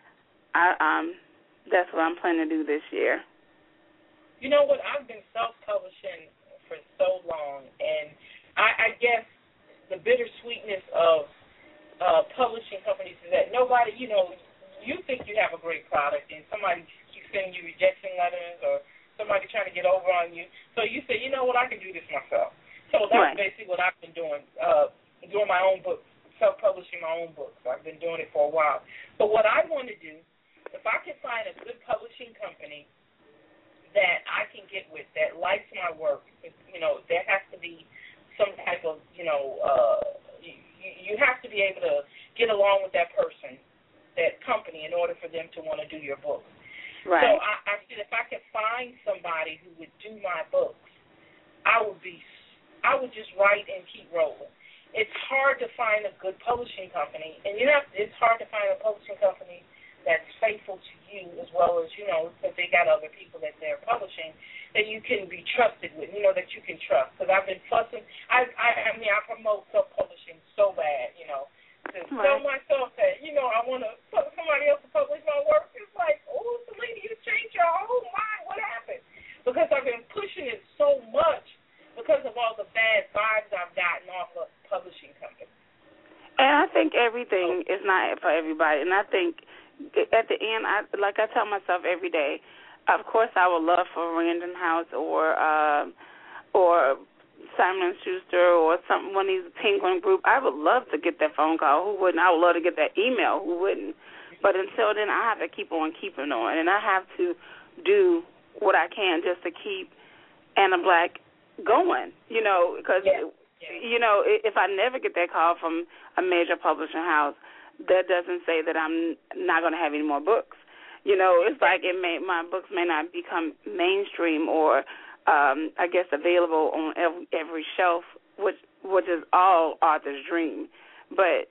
that's what I'm planning to do this year. You know what? I've been self-publishing for so long, and I guess the bittersweetness of publishing companies is that nobody, you know, you think you have a great product, and somebody keeps sending you rejection letters or somebody trying to get over on you. So you say, you know what, I can do this myself. So that's basically what I've been doing, doing my own books, self-publishing my own books. I've been doing it for a while. But what I want to do, if I can find a good publishing company that I can get with, that likes my work, you know, there has to be some type of, you know, you have to be able to get along with that person, that company, in order for them to want to do your book. Right. So I said if I could find somebody who would do my books, I would just write and keep rolling. It's hard to find a good publishing company, and it's hard to find a publishing company that's faithful to you as well as, you know, because they got other people that they're publishing that you can be trusted with, you know, that you can trust. Because I've been fussing. I mean, I promote self-publishing so bad, you know, to tell myself that, you know, I want to somebody else to publish my work. It's like, oh, Selena, you changed your whole mind. What happened? Because I've been pushing it so much because of all the bad vibes I've gotten off of publishing companies. And I think everything is not for everybody. And I think at the end, like I tell myself every day, of course I would love for Random House or Simon & Schuster or one of these Penguin Group. I would love to get that phone call. Who wouldn't? I would love to get that email. Who wouldn't? But until then, I have to keep on keeping on, and I have to do what I can just to keep Anna Black going, you know, because, you know, if I never get that call from a major publishing house, that doesn't say that I'm not going to have any more books. You know, it's like my books may not become mainstream or, I guess, available on every shelf, which is all author's dream. But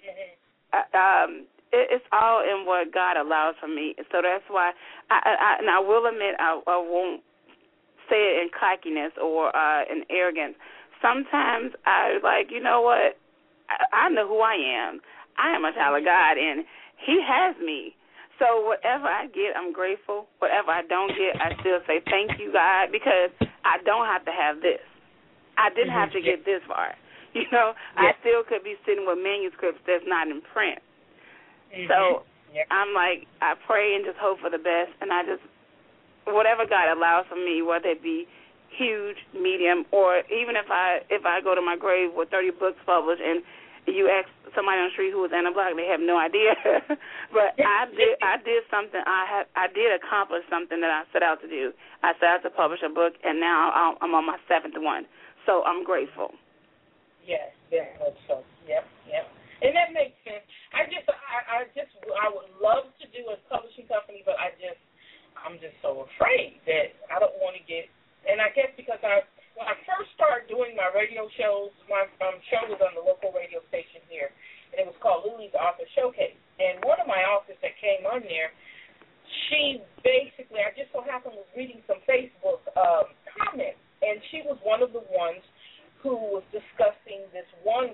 it's all in what God allows for me. So that's why, and I will admit, I won't say it in cockiness or in arrogance. Sometimes I like, you know what, I know who I am. I am a child of God, and He has me. So whatever I get, I'm grateful. Whatever I don't get, I still say thank you, God, because I don't have to have this. I didn't have to get this far. You know, I still could be sitting with manuscripts that's not in print. So I'm like, I pray and just hope for the best, and I just, whatever God allows for me, whether it be huge, medium, or even if I go to my grave with 30 books published and you ask somebody on the street who was Anna Black, they have no idea. But I did something. I did accomplish something that I set out to do. I set out to publish a book, and now I'm on my 7th one. So I'm grateful. Yes, very much so. Yep. And that makes sense. I would love to do a publishing company, but I'm just so afraid that I don't want to get. And I guess because when I first started doing my radio shows, my show was on the local radio station here, and it was called Lily's Author Showcase. And one of my authors that came on there, she basically, I just so happened was reading some Facebook comments, and she was one of the ones who was discussing this one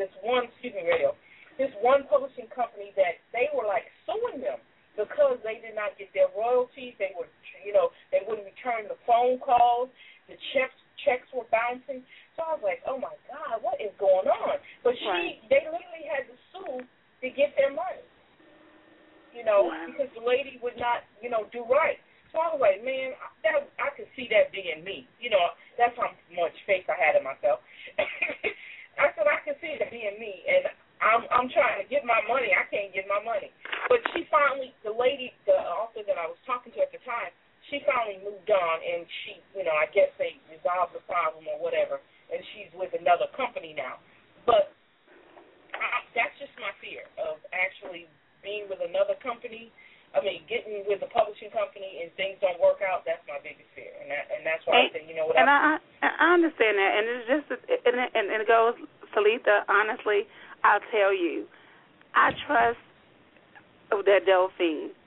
publishing company that they were like suing them because they did not get their royalties. They were, they wouldn't return the phone calls. The checks were bouncing. So I was like, oh, my God, what is going on? But they literally had to sue to get their money, because the lady would not, do right. So I was like, man, I could see that being me. That's how much faith I had in myself. I said, I could see that being me, and I'm trying to get my money. I can't get my money. But she finally, the author that I was talking to at the time, she finally moved on, and she, I guess they resolved the problem or whatever, and she's with another company now. But that's just my fear of actually being with another company. I mean, getting with a publishing company and things don't work out, that's my biggest fear. And that's why I said, you know what? I understand that. And it's just, and it goes, Salitha, honestly, I'll tell you, I trust that Delphine.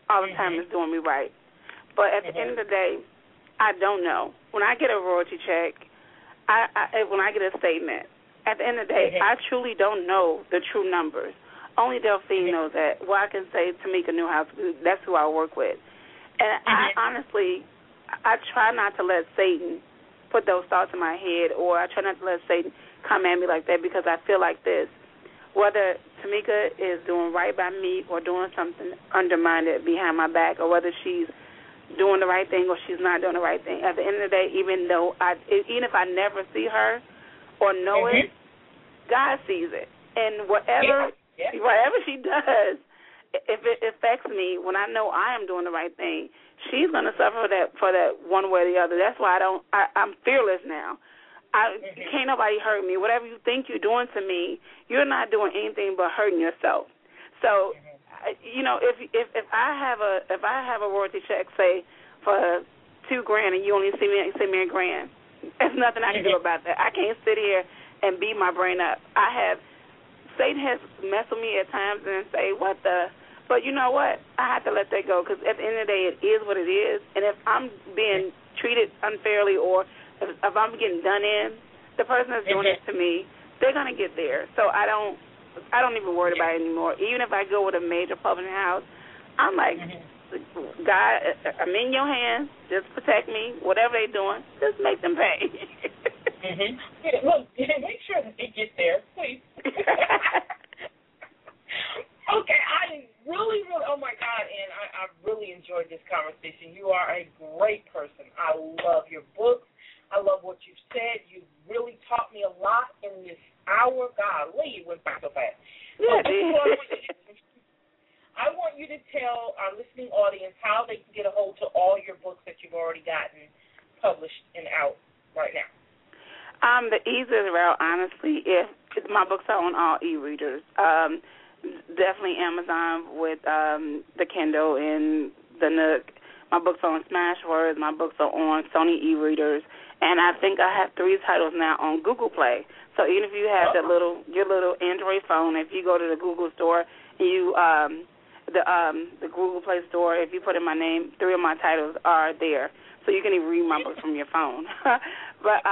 all the time is doing me right. But at the end of the day, I don't know. When I get a royalty check, when I get a statement, at the end of the day, I truly don't know the true numbers. Only Delphine knows that. Well, I can say Tamika Newhouse, that's who I work with. And I honestly, I try not to let Satan put those thoughts in my head, or I try not to let Satan come at me like that, because I feel like this. Whether Tamika is doing right by me or doing something undermined behind my back, or whether she's doing the right thing or she's not doing the right thing, at the end of the day, even if I never see her or know it, God sees it. And whatever she does, if it affects me, when I know I am doing the right thing, she's going to suffer for that one way or the other. That's why I'm fearless now. Can't nobody hurt me. Whatever you think you're doing to me, you're not doing anything but hurting yourself. So, if I have a royalty check, say for $2,000, and you only see me $1,000, there's nothing I can do about that. I can't sit here and beat my brain up. Satan has messed with me at times and say, what the? But you know what? I have to let that go, because at the end of the day, it is what it is. And if I'm being treated unfairly, or if I'm getting done in, the person that's doing it to me, they're going to get there. So I don't even worry about it anymore. Even if I go with a major publishing house, I'm like, God, I'm in your hands. Just protect me. Whatever they're doing, just make them pay. Look, make sure that they get there, please. Okay, I really, oh my God, and I really enjoyed this conversation. You are a great person. I love your books. I love what you've said. You've really taught me a lot in this hour. Golly, it went by so fast. Yeah, I want you to tell our listening audience how they can get a hold to all your books that you've already gotten published and out right now. The easiest route, honestly, if my books are on all e-readers. Definitely Amazon with the Kindle and the Nook. My books are on Smashwords. My books are on Sony e-readers. And I think I have 3 titles now on Google Play. So even if you have your little Android phone, if you go to the Google store, you the Google Play store, if you put in my name, 3 of my titles are there. So you can even read my books from your phone. But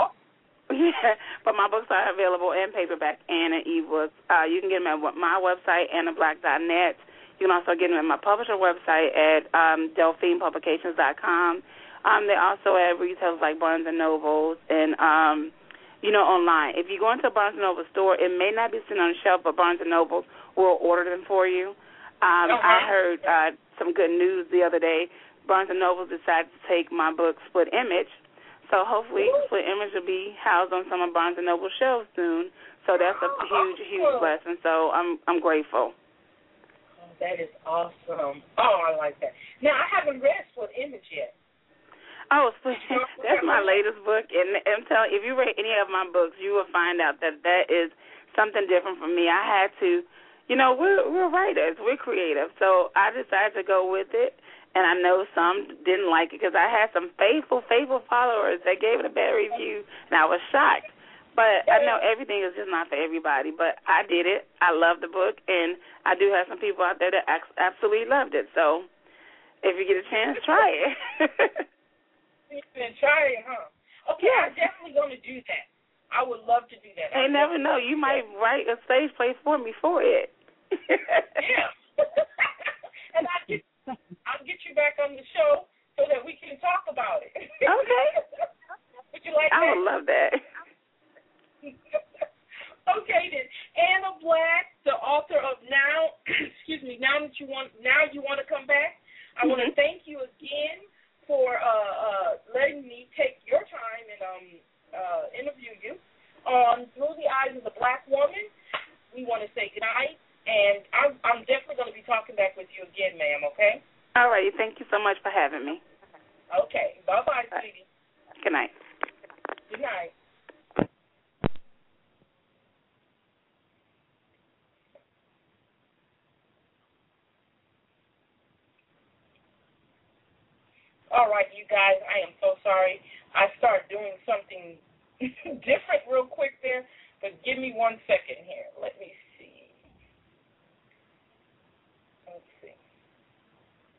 my books are available in paperback and in ebooks. You can get them at my website, AnnaBlack.net. You can also get them at my publisher website at DelphinePublications.com. They're also at retailers like Barnes & Noble and, online. If you go into a Barnes & Noble store, it may not be sitting on the shelf, but Barnes & Noble will order them for you. I heard some good news the other day. Barnes & Noble decided to take my book, Split Image. So hopefully Split Image will be housed on some of Barnes & Noble shelves soon. So that's a huge, huge blessing. So I'm grateful. Oh, that is awesome. Oh, I like that. Now, I haven't read Split Image yet. Oh, that's my latest book. And I'm telling you, if you read any of my books, you will find out that is something different from me. I had to, we're writers. We're creative. So I decided to go with it. And I know some didn't like it, because I had some faithful followers that gave it a bad review, and I was shocked. But I know everything is just not for everybody. But I did it. I love the book, and I do have some people out there that absolutely loved it. So if you get a chance, try it. Try it, huh? Okay, I'm definitely going to do that. I would love to do that. I never know. You might write a stage play for me for it. Yeah. And I'll get you back on the show so that we can talk about it. Okay. Would you like that? I would love that. Okay, then. Anna Black, the author of Now You Want to Come Back. I want to thank you again for letting me take your time and interview you on Through the Eyes of the Black Woman. We want to say goodnight. And I'm definitely going to be talking back with you again, ma'am, okay? All right. Thank you so much for having me. Okay. Bye-bye, sweetie. Good night. Good night. All right, you guys, I am so sorry. I started doing something different real quick there, but give me 1 second here. Let me see. Let's see.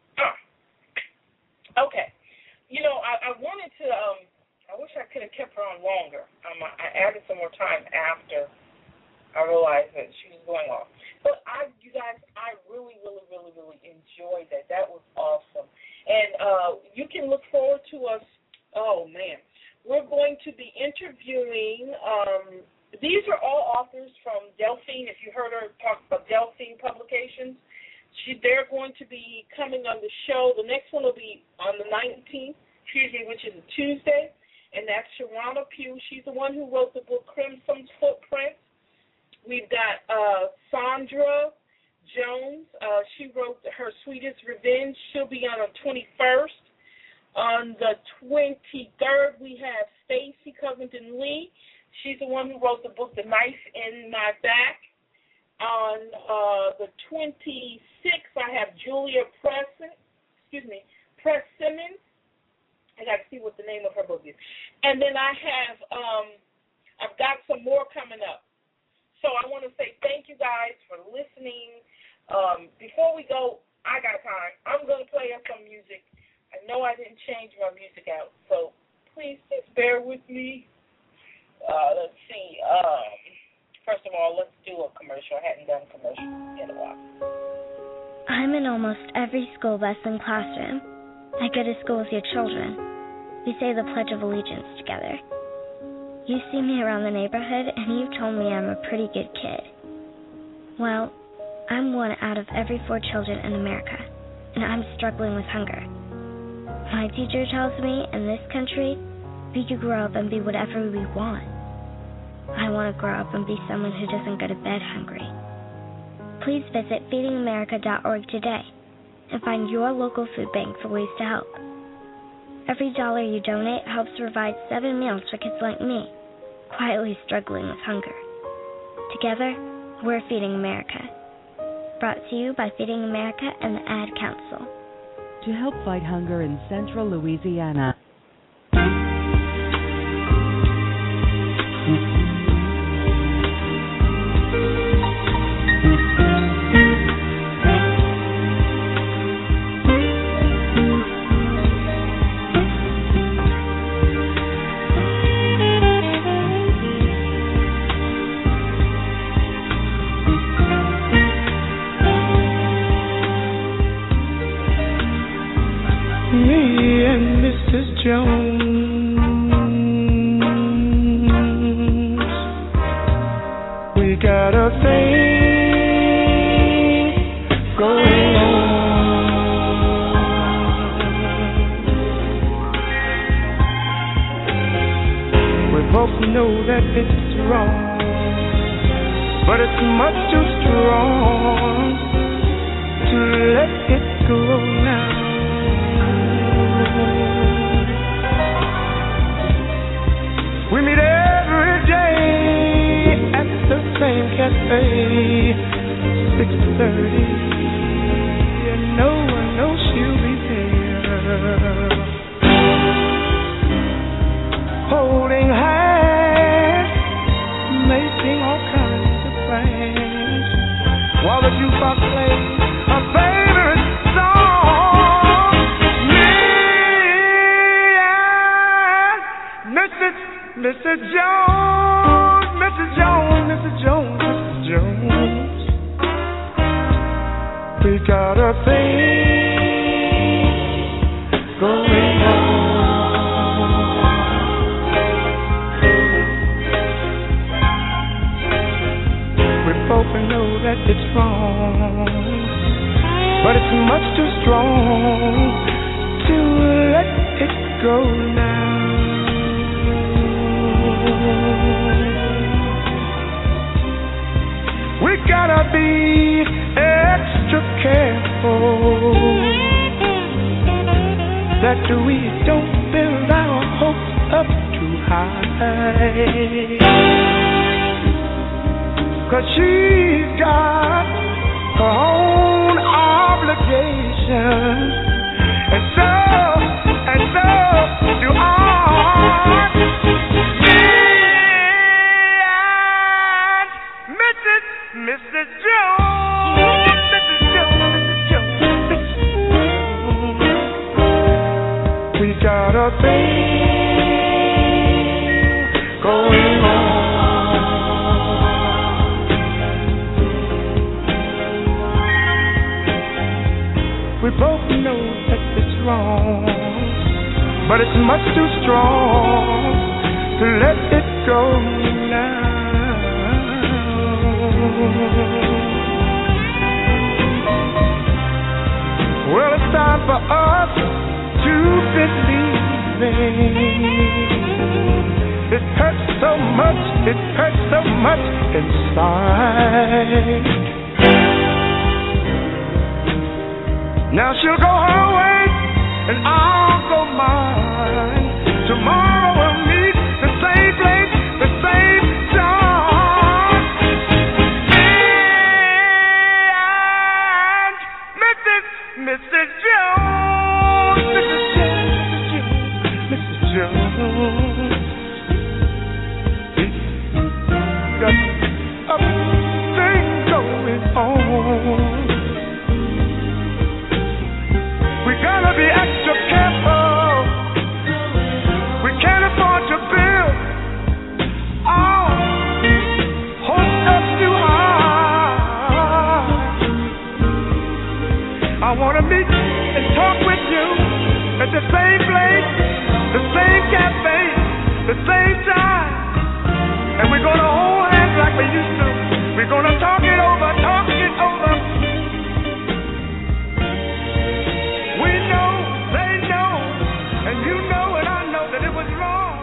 have kept her on longer. I added some more time after I realized that she was going off. But you guys, I really, really, really, really enjoyed that. That was awesome. And you can look forward to us. Oh, man. We're going to be interviewing, these are all authors from Delphine. If you heard her talk about Delphine Publications, they're going to be coming on the show. The next one will be on the 19th, which is a Tuesday, and that's Sharana Pugh. She's the one who wrote the book Crimson's Footprints. We've got Sandra Jones. She wrote Her Sweetest Revenge. She'll be on the 21st. On the 23rd, we have Stacy Covington Lee. She's the one who wrote the book The Knife in My Back. On the 26th, I have Julia Press-Simmons. I got to see what the name of her book is. And then I have, I've got some more coming up. So I want to say thank you guys for listening. Before we go, I got time. I'm going to play us some music. I know I didn't change my music out, so please just bear with me. Let's see. First of all, let's do a commercial. I hadn't done a commercial in a while. I'm in almost every school bus and classroom. I go to school with your children. We say the Pledge of Allegiance together. You see me around the neighborhood, and you've told me I'm a pretty good kid. Well, I'm one out of every 4 children in America, and I'm struggling with hunger. My teacher tells me in this country, we can grow up and be whatever we want. I want to grow up and be someone who doesn't go to bed hungry. Please visit feedingamerica.org today and find your local food bank for ways to help. Every dollar you donate helps provide 7 meals for kids like me, quietly struggling with hunger. Together, we're Feeding America. Brought to you by Feeding America and the Ad Council. To help fight hunger in central Louisiana. We both know that it's wrong, but it's much too strong to let it go now. Well, it's time for us to believe it hurts so much inside. Now she'll go her way and I'll go mine. Tomorrow we'll meet the same place, the same time. And Mrs. Jones, Mrs. Jones, got a thing going on. We gotta be extra careful. We can't afford to build our hopes up too high. I wanna meet and talk with you at the same place, the same cafe, the same time. And we're gonna hold hands like we used to. We're gonna talk it over, talk it over. We know, they know, and you know and I know that it was wrong.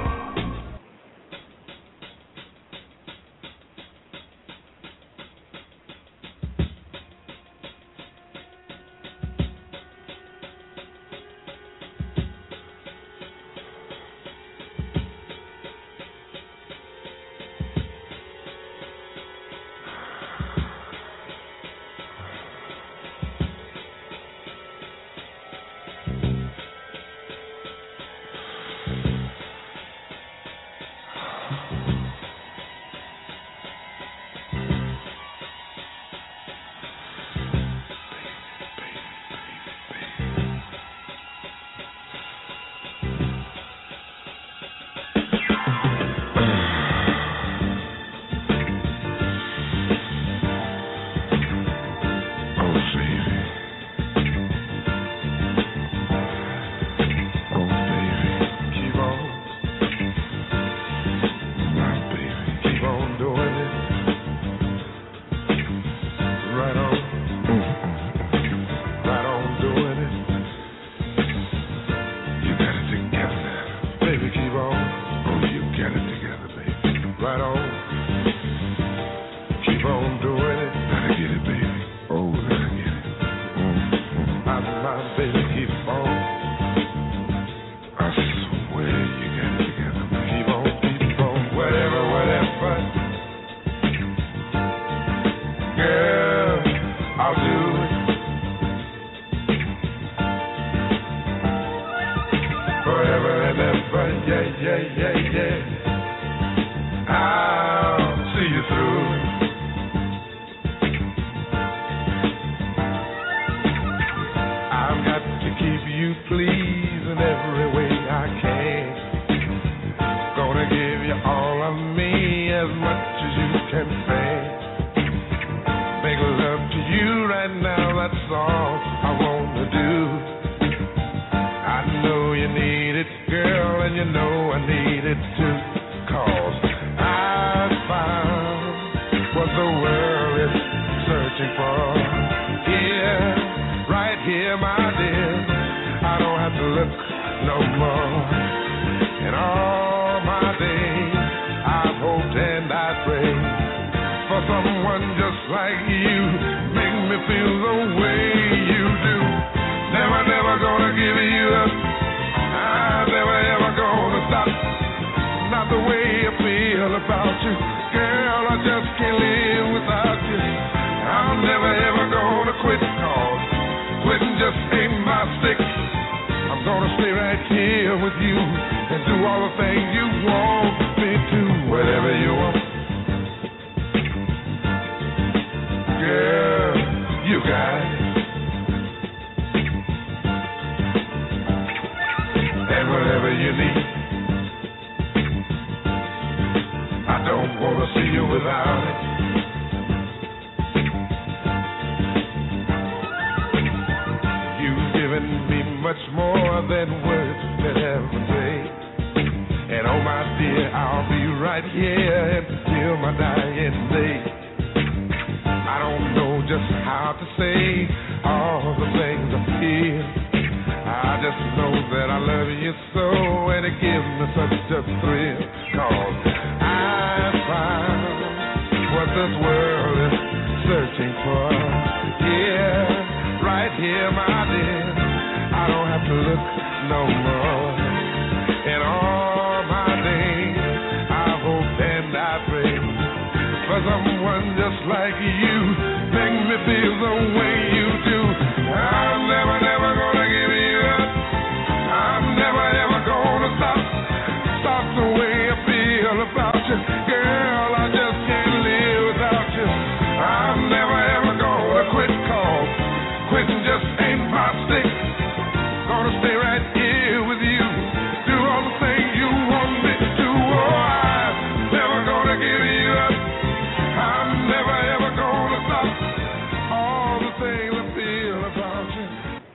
given me much more than words could ever say. And oh my dear, I'll be right here until my dying day. I don't know just how to say all the things I feel. I just know that I love you so, and it gives me such a thrill. 'Cause I found what this world is searching for. Yeah, right here, my dear. I don't have to look no more. In all my days, I hope and I pray for someone just like you. Make me feel the way you do. I'm never gonna give you up. I'm never ever gonna stop the way I feel about you. Girl, I just can't live without you. I'm never ever gonna quit, 'cause quitting just ain't my stick. Gonna stay right here with you. Do all the things you want me to do. Oh, I'm never gonna give you up. I'm never ever gonna stop all the things I feel about you.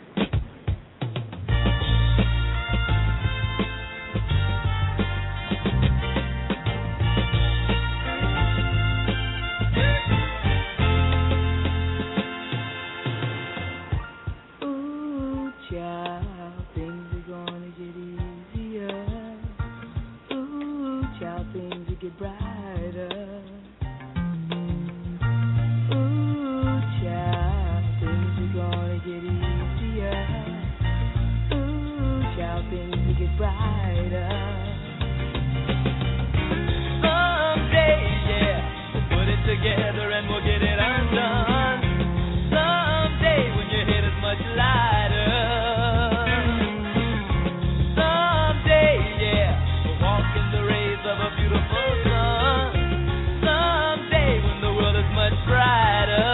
Ooh, child, things are gonna get easier. Ooh, child, things will get brighter. Ooh, child, things are gonna get easier. Ooh, child, things will get brighter. Someday, yeah, we'll put it together and we'll get it undone. Someday when your head is much lighter. Someday, yeah, we'll walk in the rays of a beautiful sun. Someday when the world is much brighter.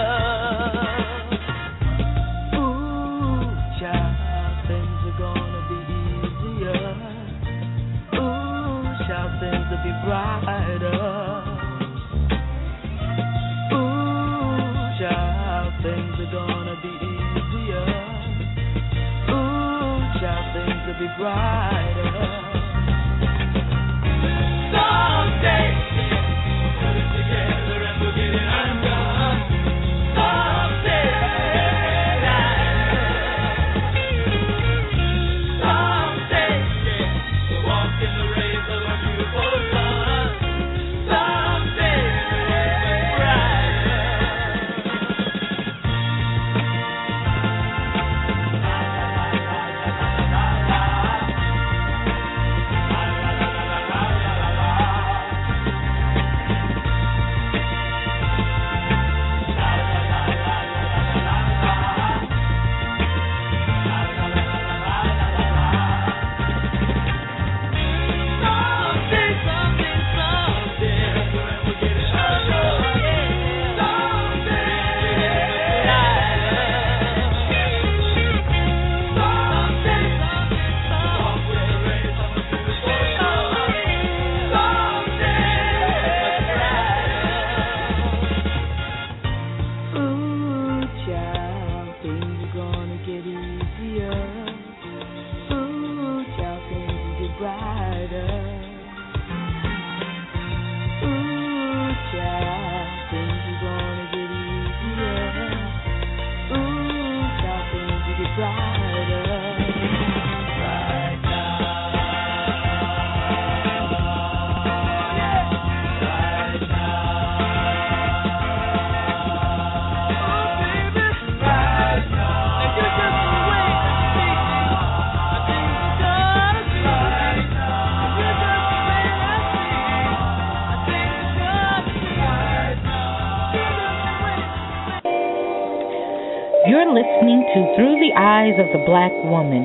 Ooh, child, things are gonna be easier. Ooh, child, things will be brighter. Ooh, child, things are gonna be easier. Ooh, child, things will be brighter. Someday, we'll put it together and we'll get it undone. Someday, we'll walk in the rays of a beautiful sun. Someday, brighter. Ooh, child, things are gonna get easier. Ooh, child, things will get brighter. Ooh, child, things are gonna get easier. Ooh, child, things will get brighter. Right now. Right now. You're listening to Through the Eyes of the Black Woman.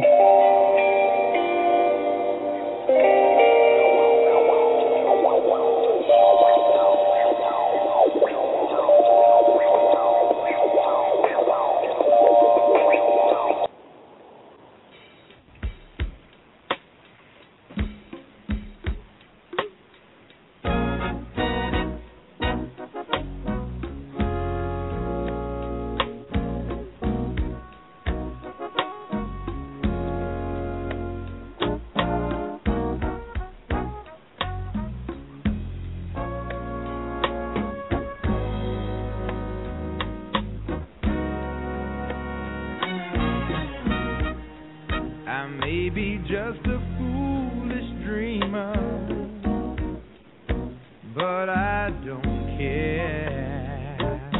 Maybe just a foolish dreamer, but I don't care,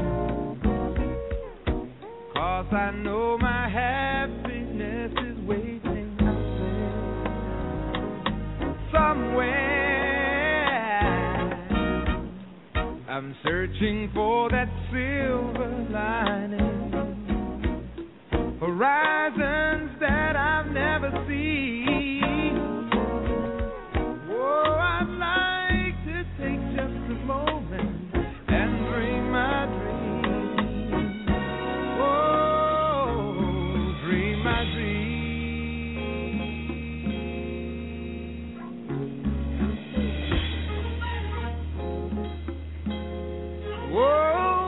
'cause I know my happiness is waiting out there somewhere. I'm searching for that silver lining, horizons that I've never seen. Oh, I'd like to take just a moment and dream my dream. Oh, dream my dream. Whoa.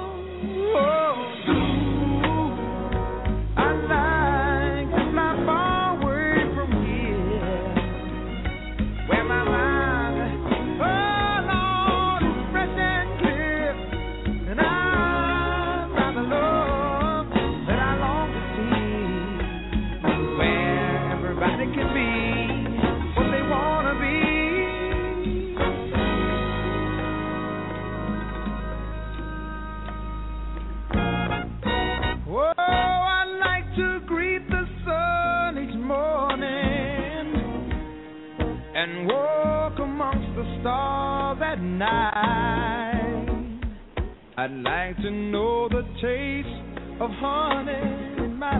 And walk amongst the stars at night. I'd like to know the taste of honey in my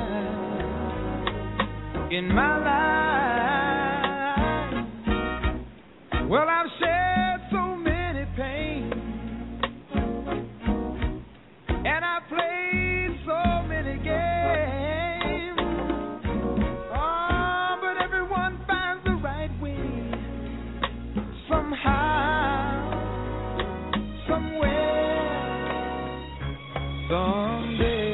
life. In my life. Well, I've shared so many pains, and I've played so many games. Oh, but everyone finds the right way. Somehow, somewhere, someday.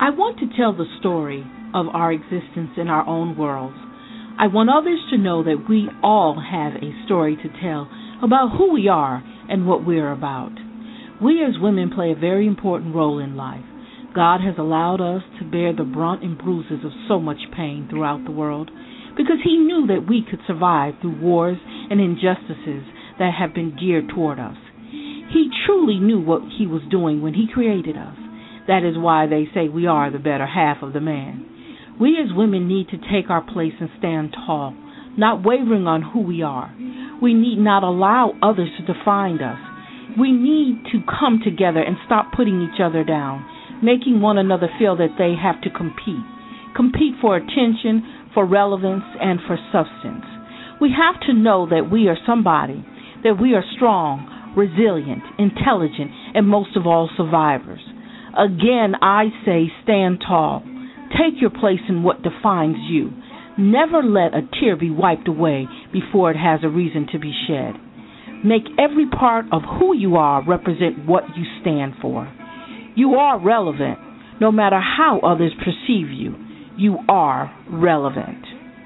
I want to tell the story of our existence in our own worlds. I want others to know that we all have a story to tell about who we are and what we're about. We as women play a very important role in life. God has allowed us to bear the brunt and bruises of so much pain throughout the world because He knew that we could survive through wars and injustices that have been geared toward us. He truly knew what He was doing when He created us. That is why they say we are the better half of the man. We as women need to take our place and stand tall, not wavering on who we are. We need not allow others to define us. We need to come together and stop putting each other down, making one another feel that they have to compete. Compete for attention, for relevance, and for substance. We have to know that we are somebody, that we are strong, resilient, intelligent, and most of all, survivors. Again, I say stand tall. Take your place in what defines you. Never let a tear be wiped away before it has a reason to be shed. Make every part of who you are represent what you stand for. You are relevant. No matter how others perceive you, you are relevant.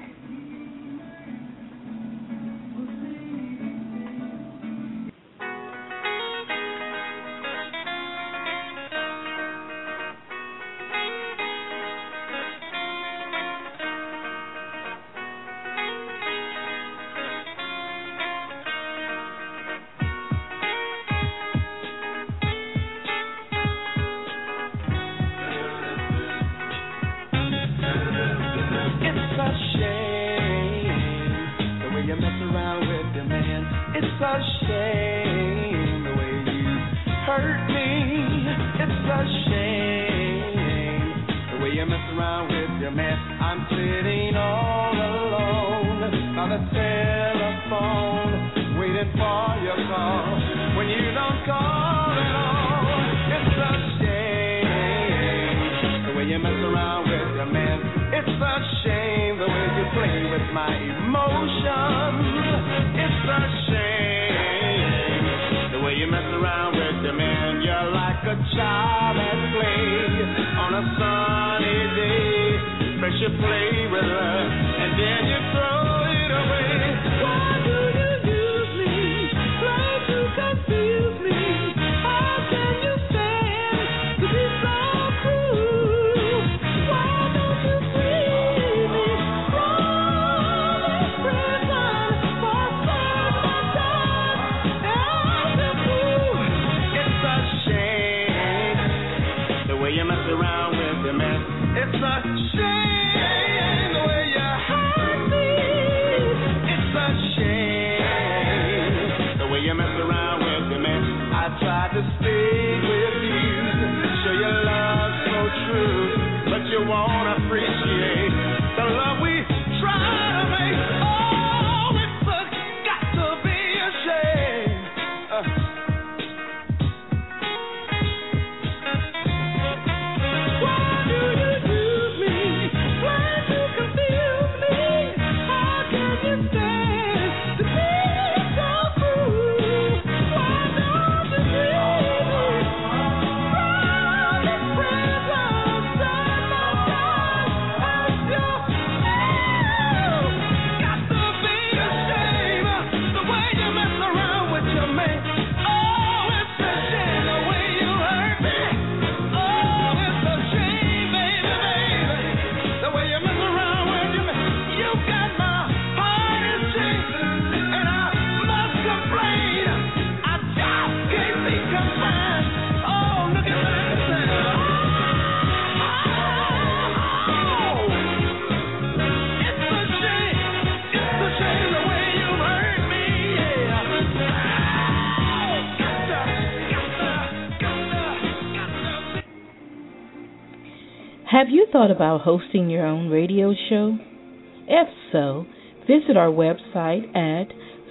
Have you thought about hosting your own radio show? If so, visit our website at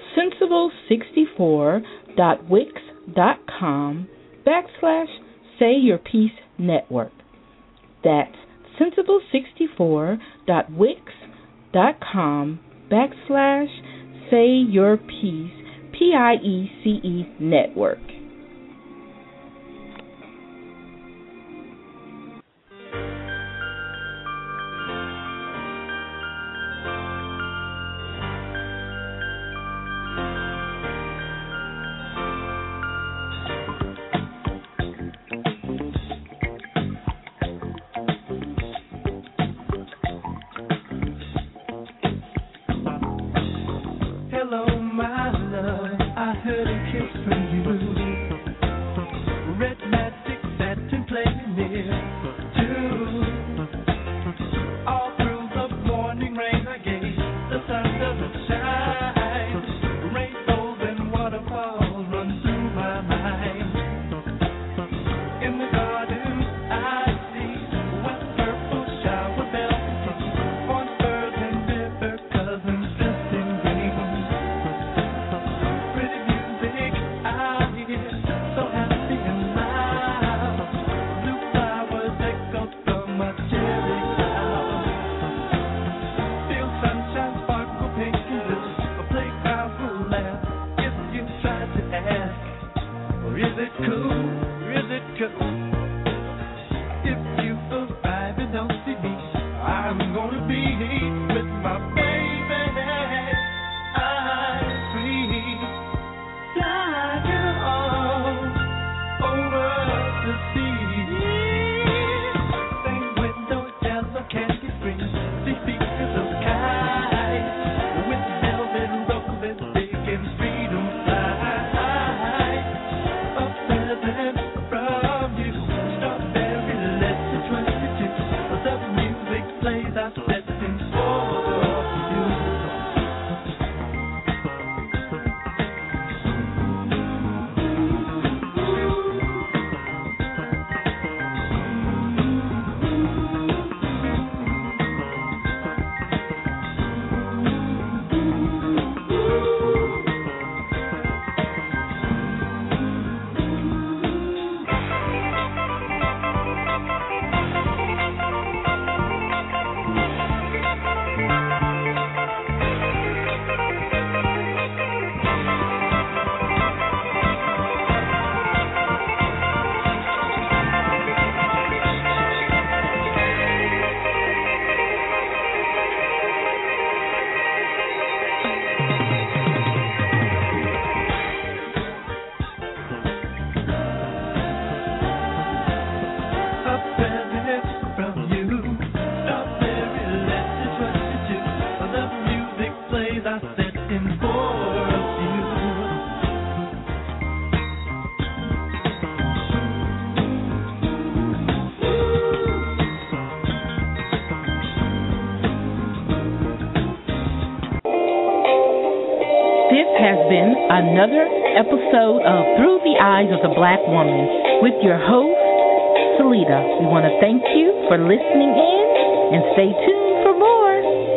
sensible64.wix.com/SayYourPeaceNetwork. That's sensible64.wix.com/SayYourPeace Network. Another episode of Through the Eyes of the Black Woman with your host, Salida. We want to thank you for listening in and stay tuned for more.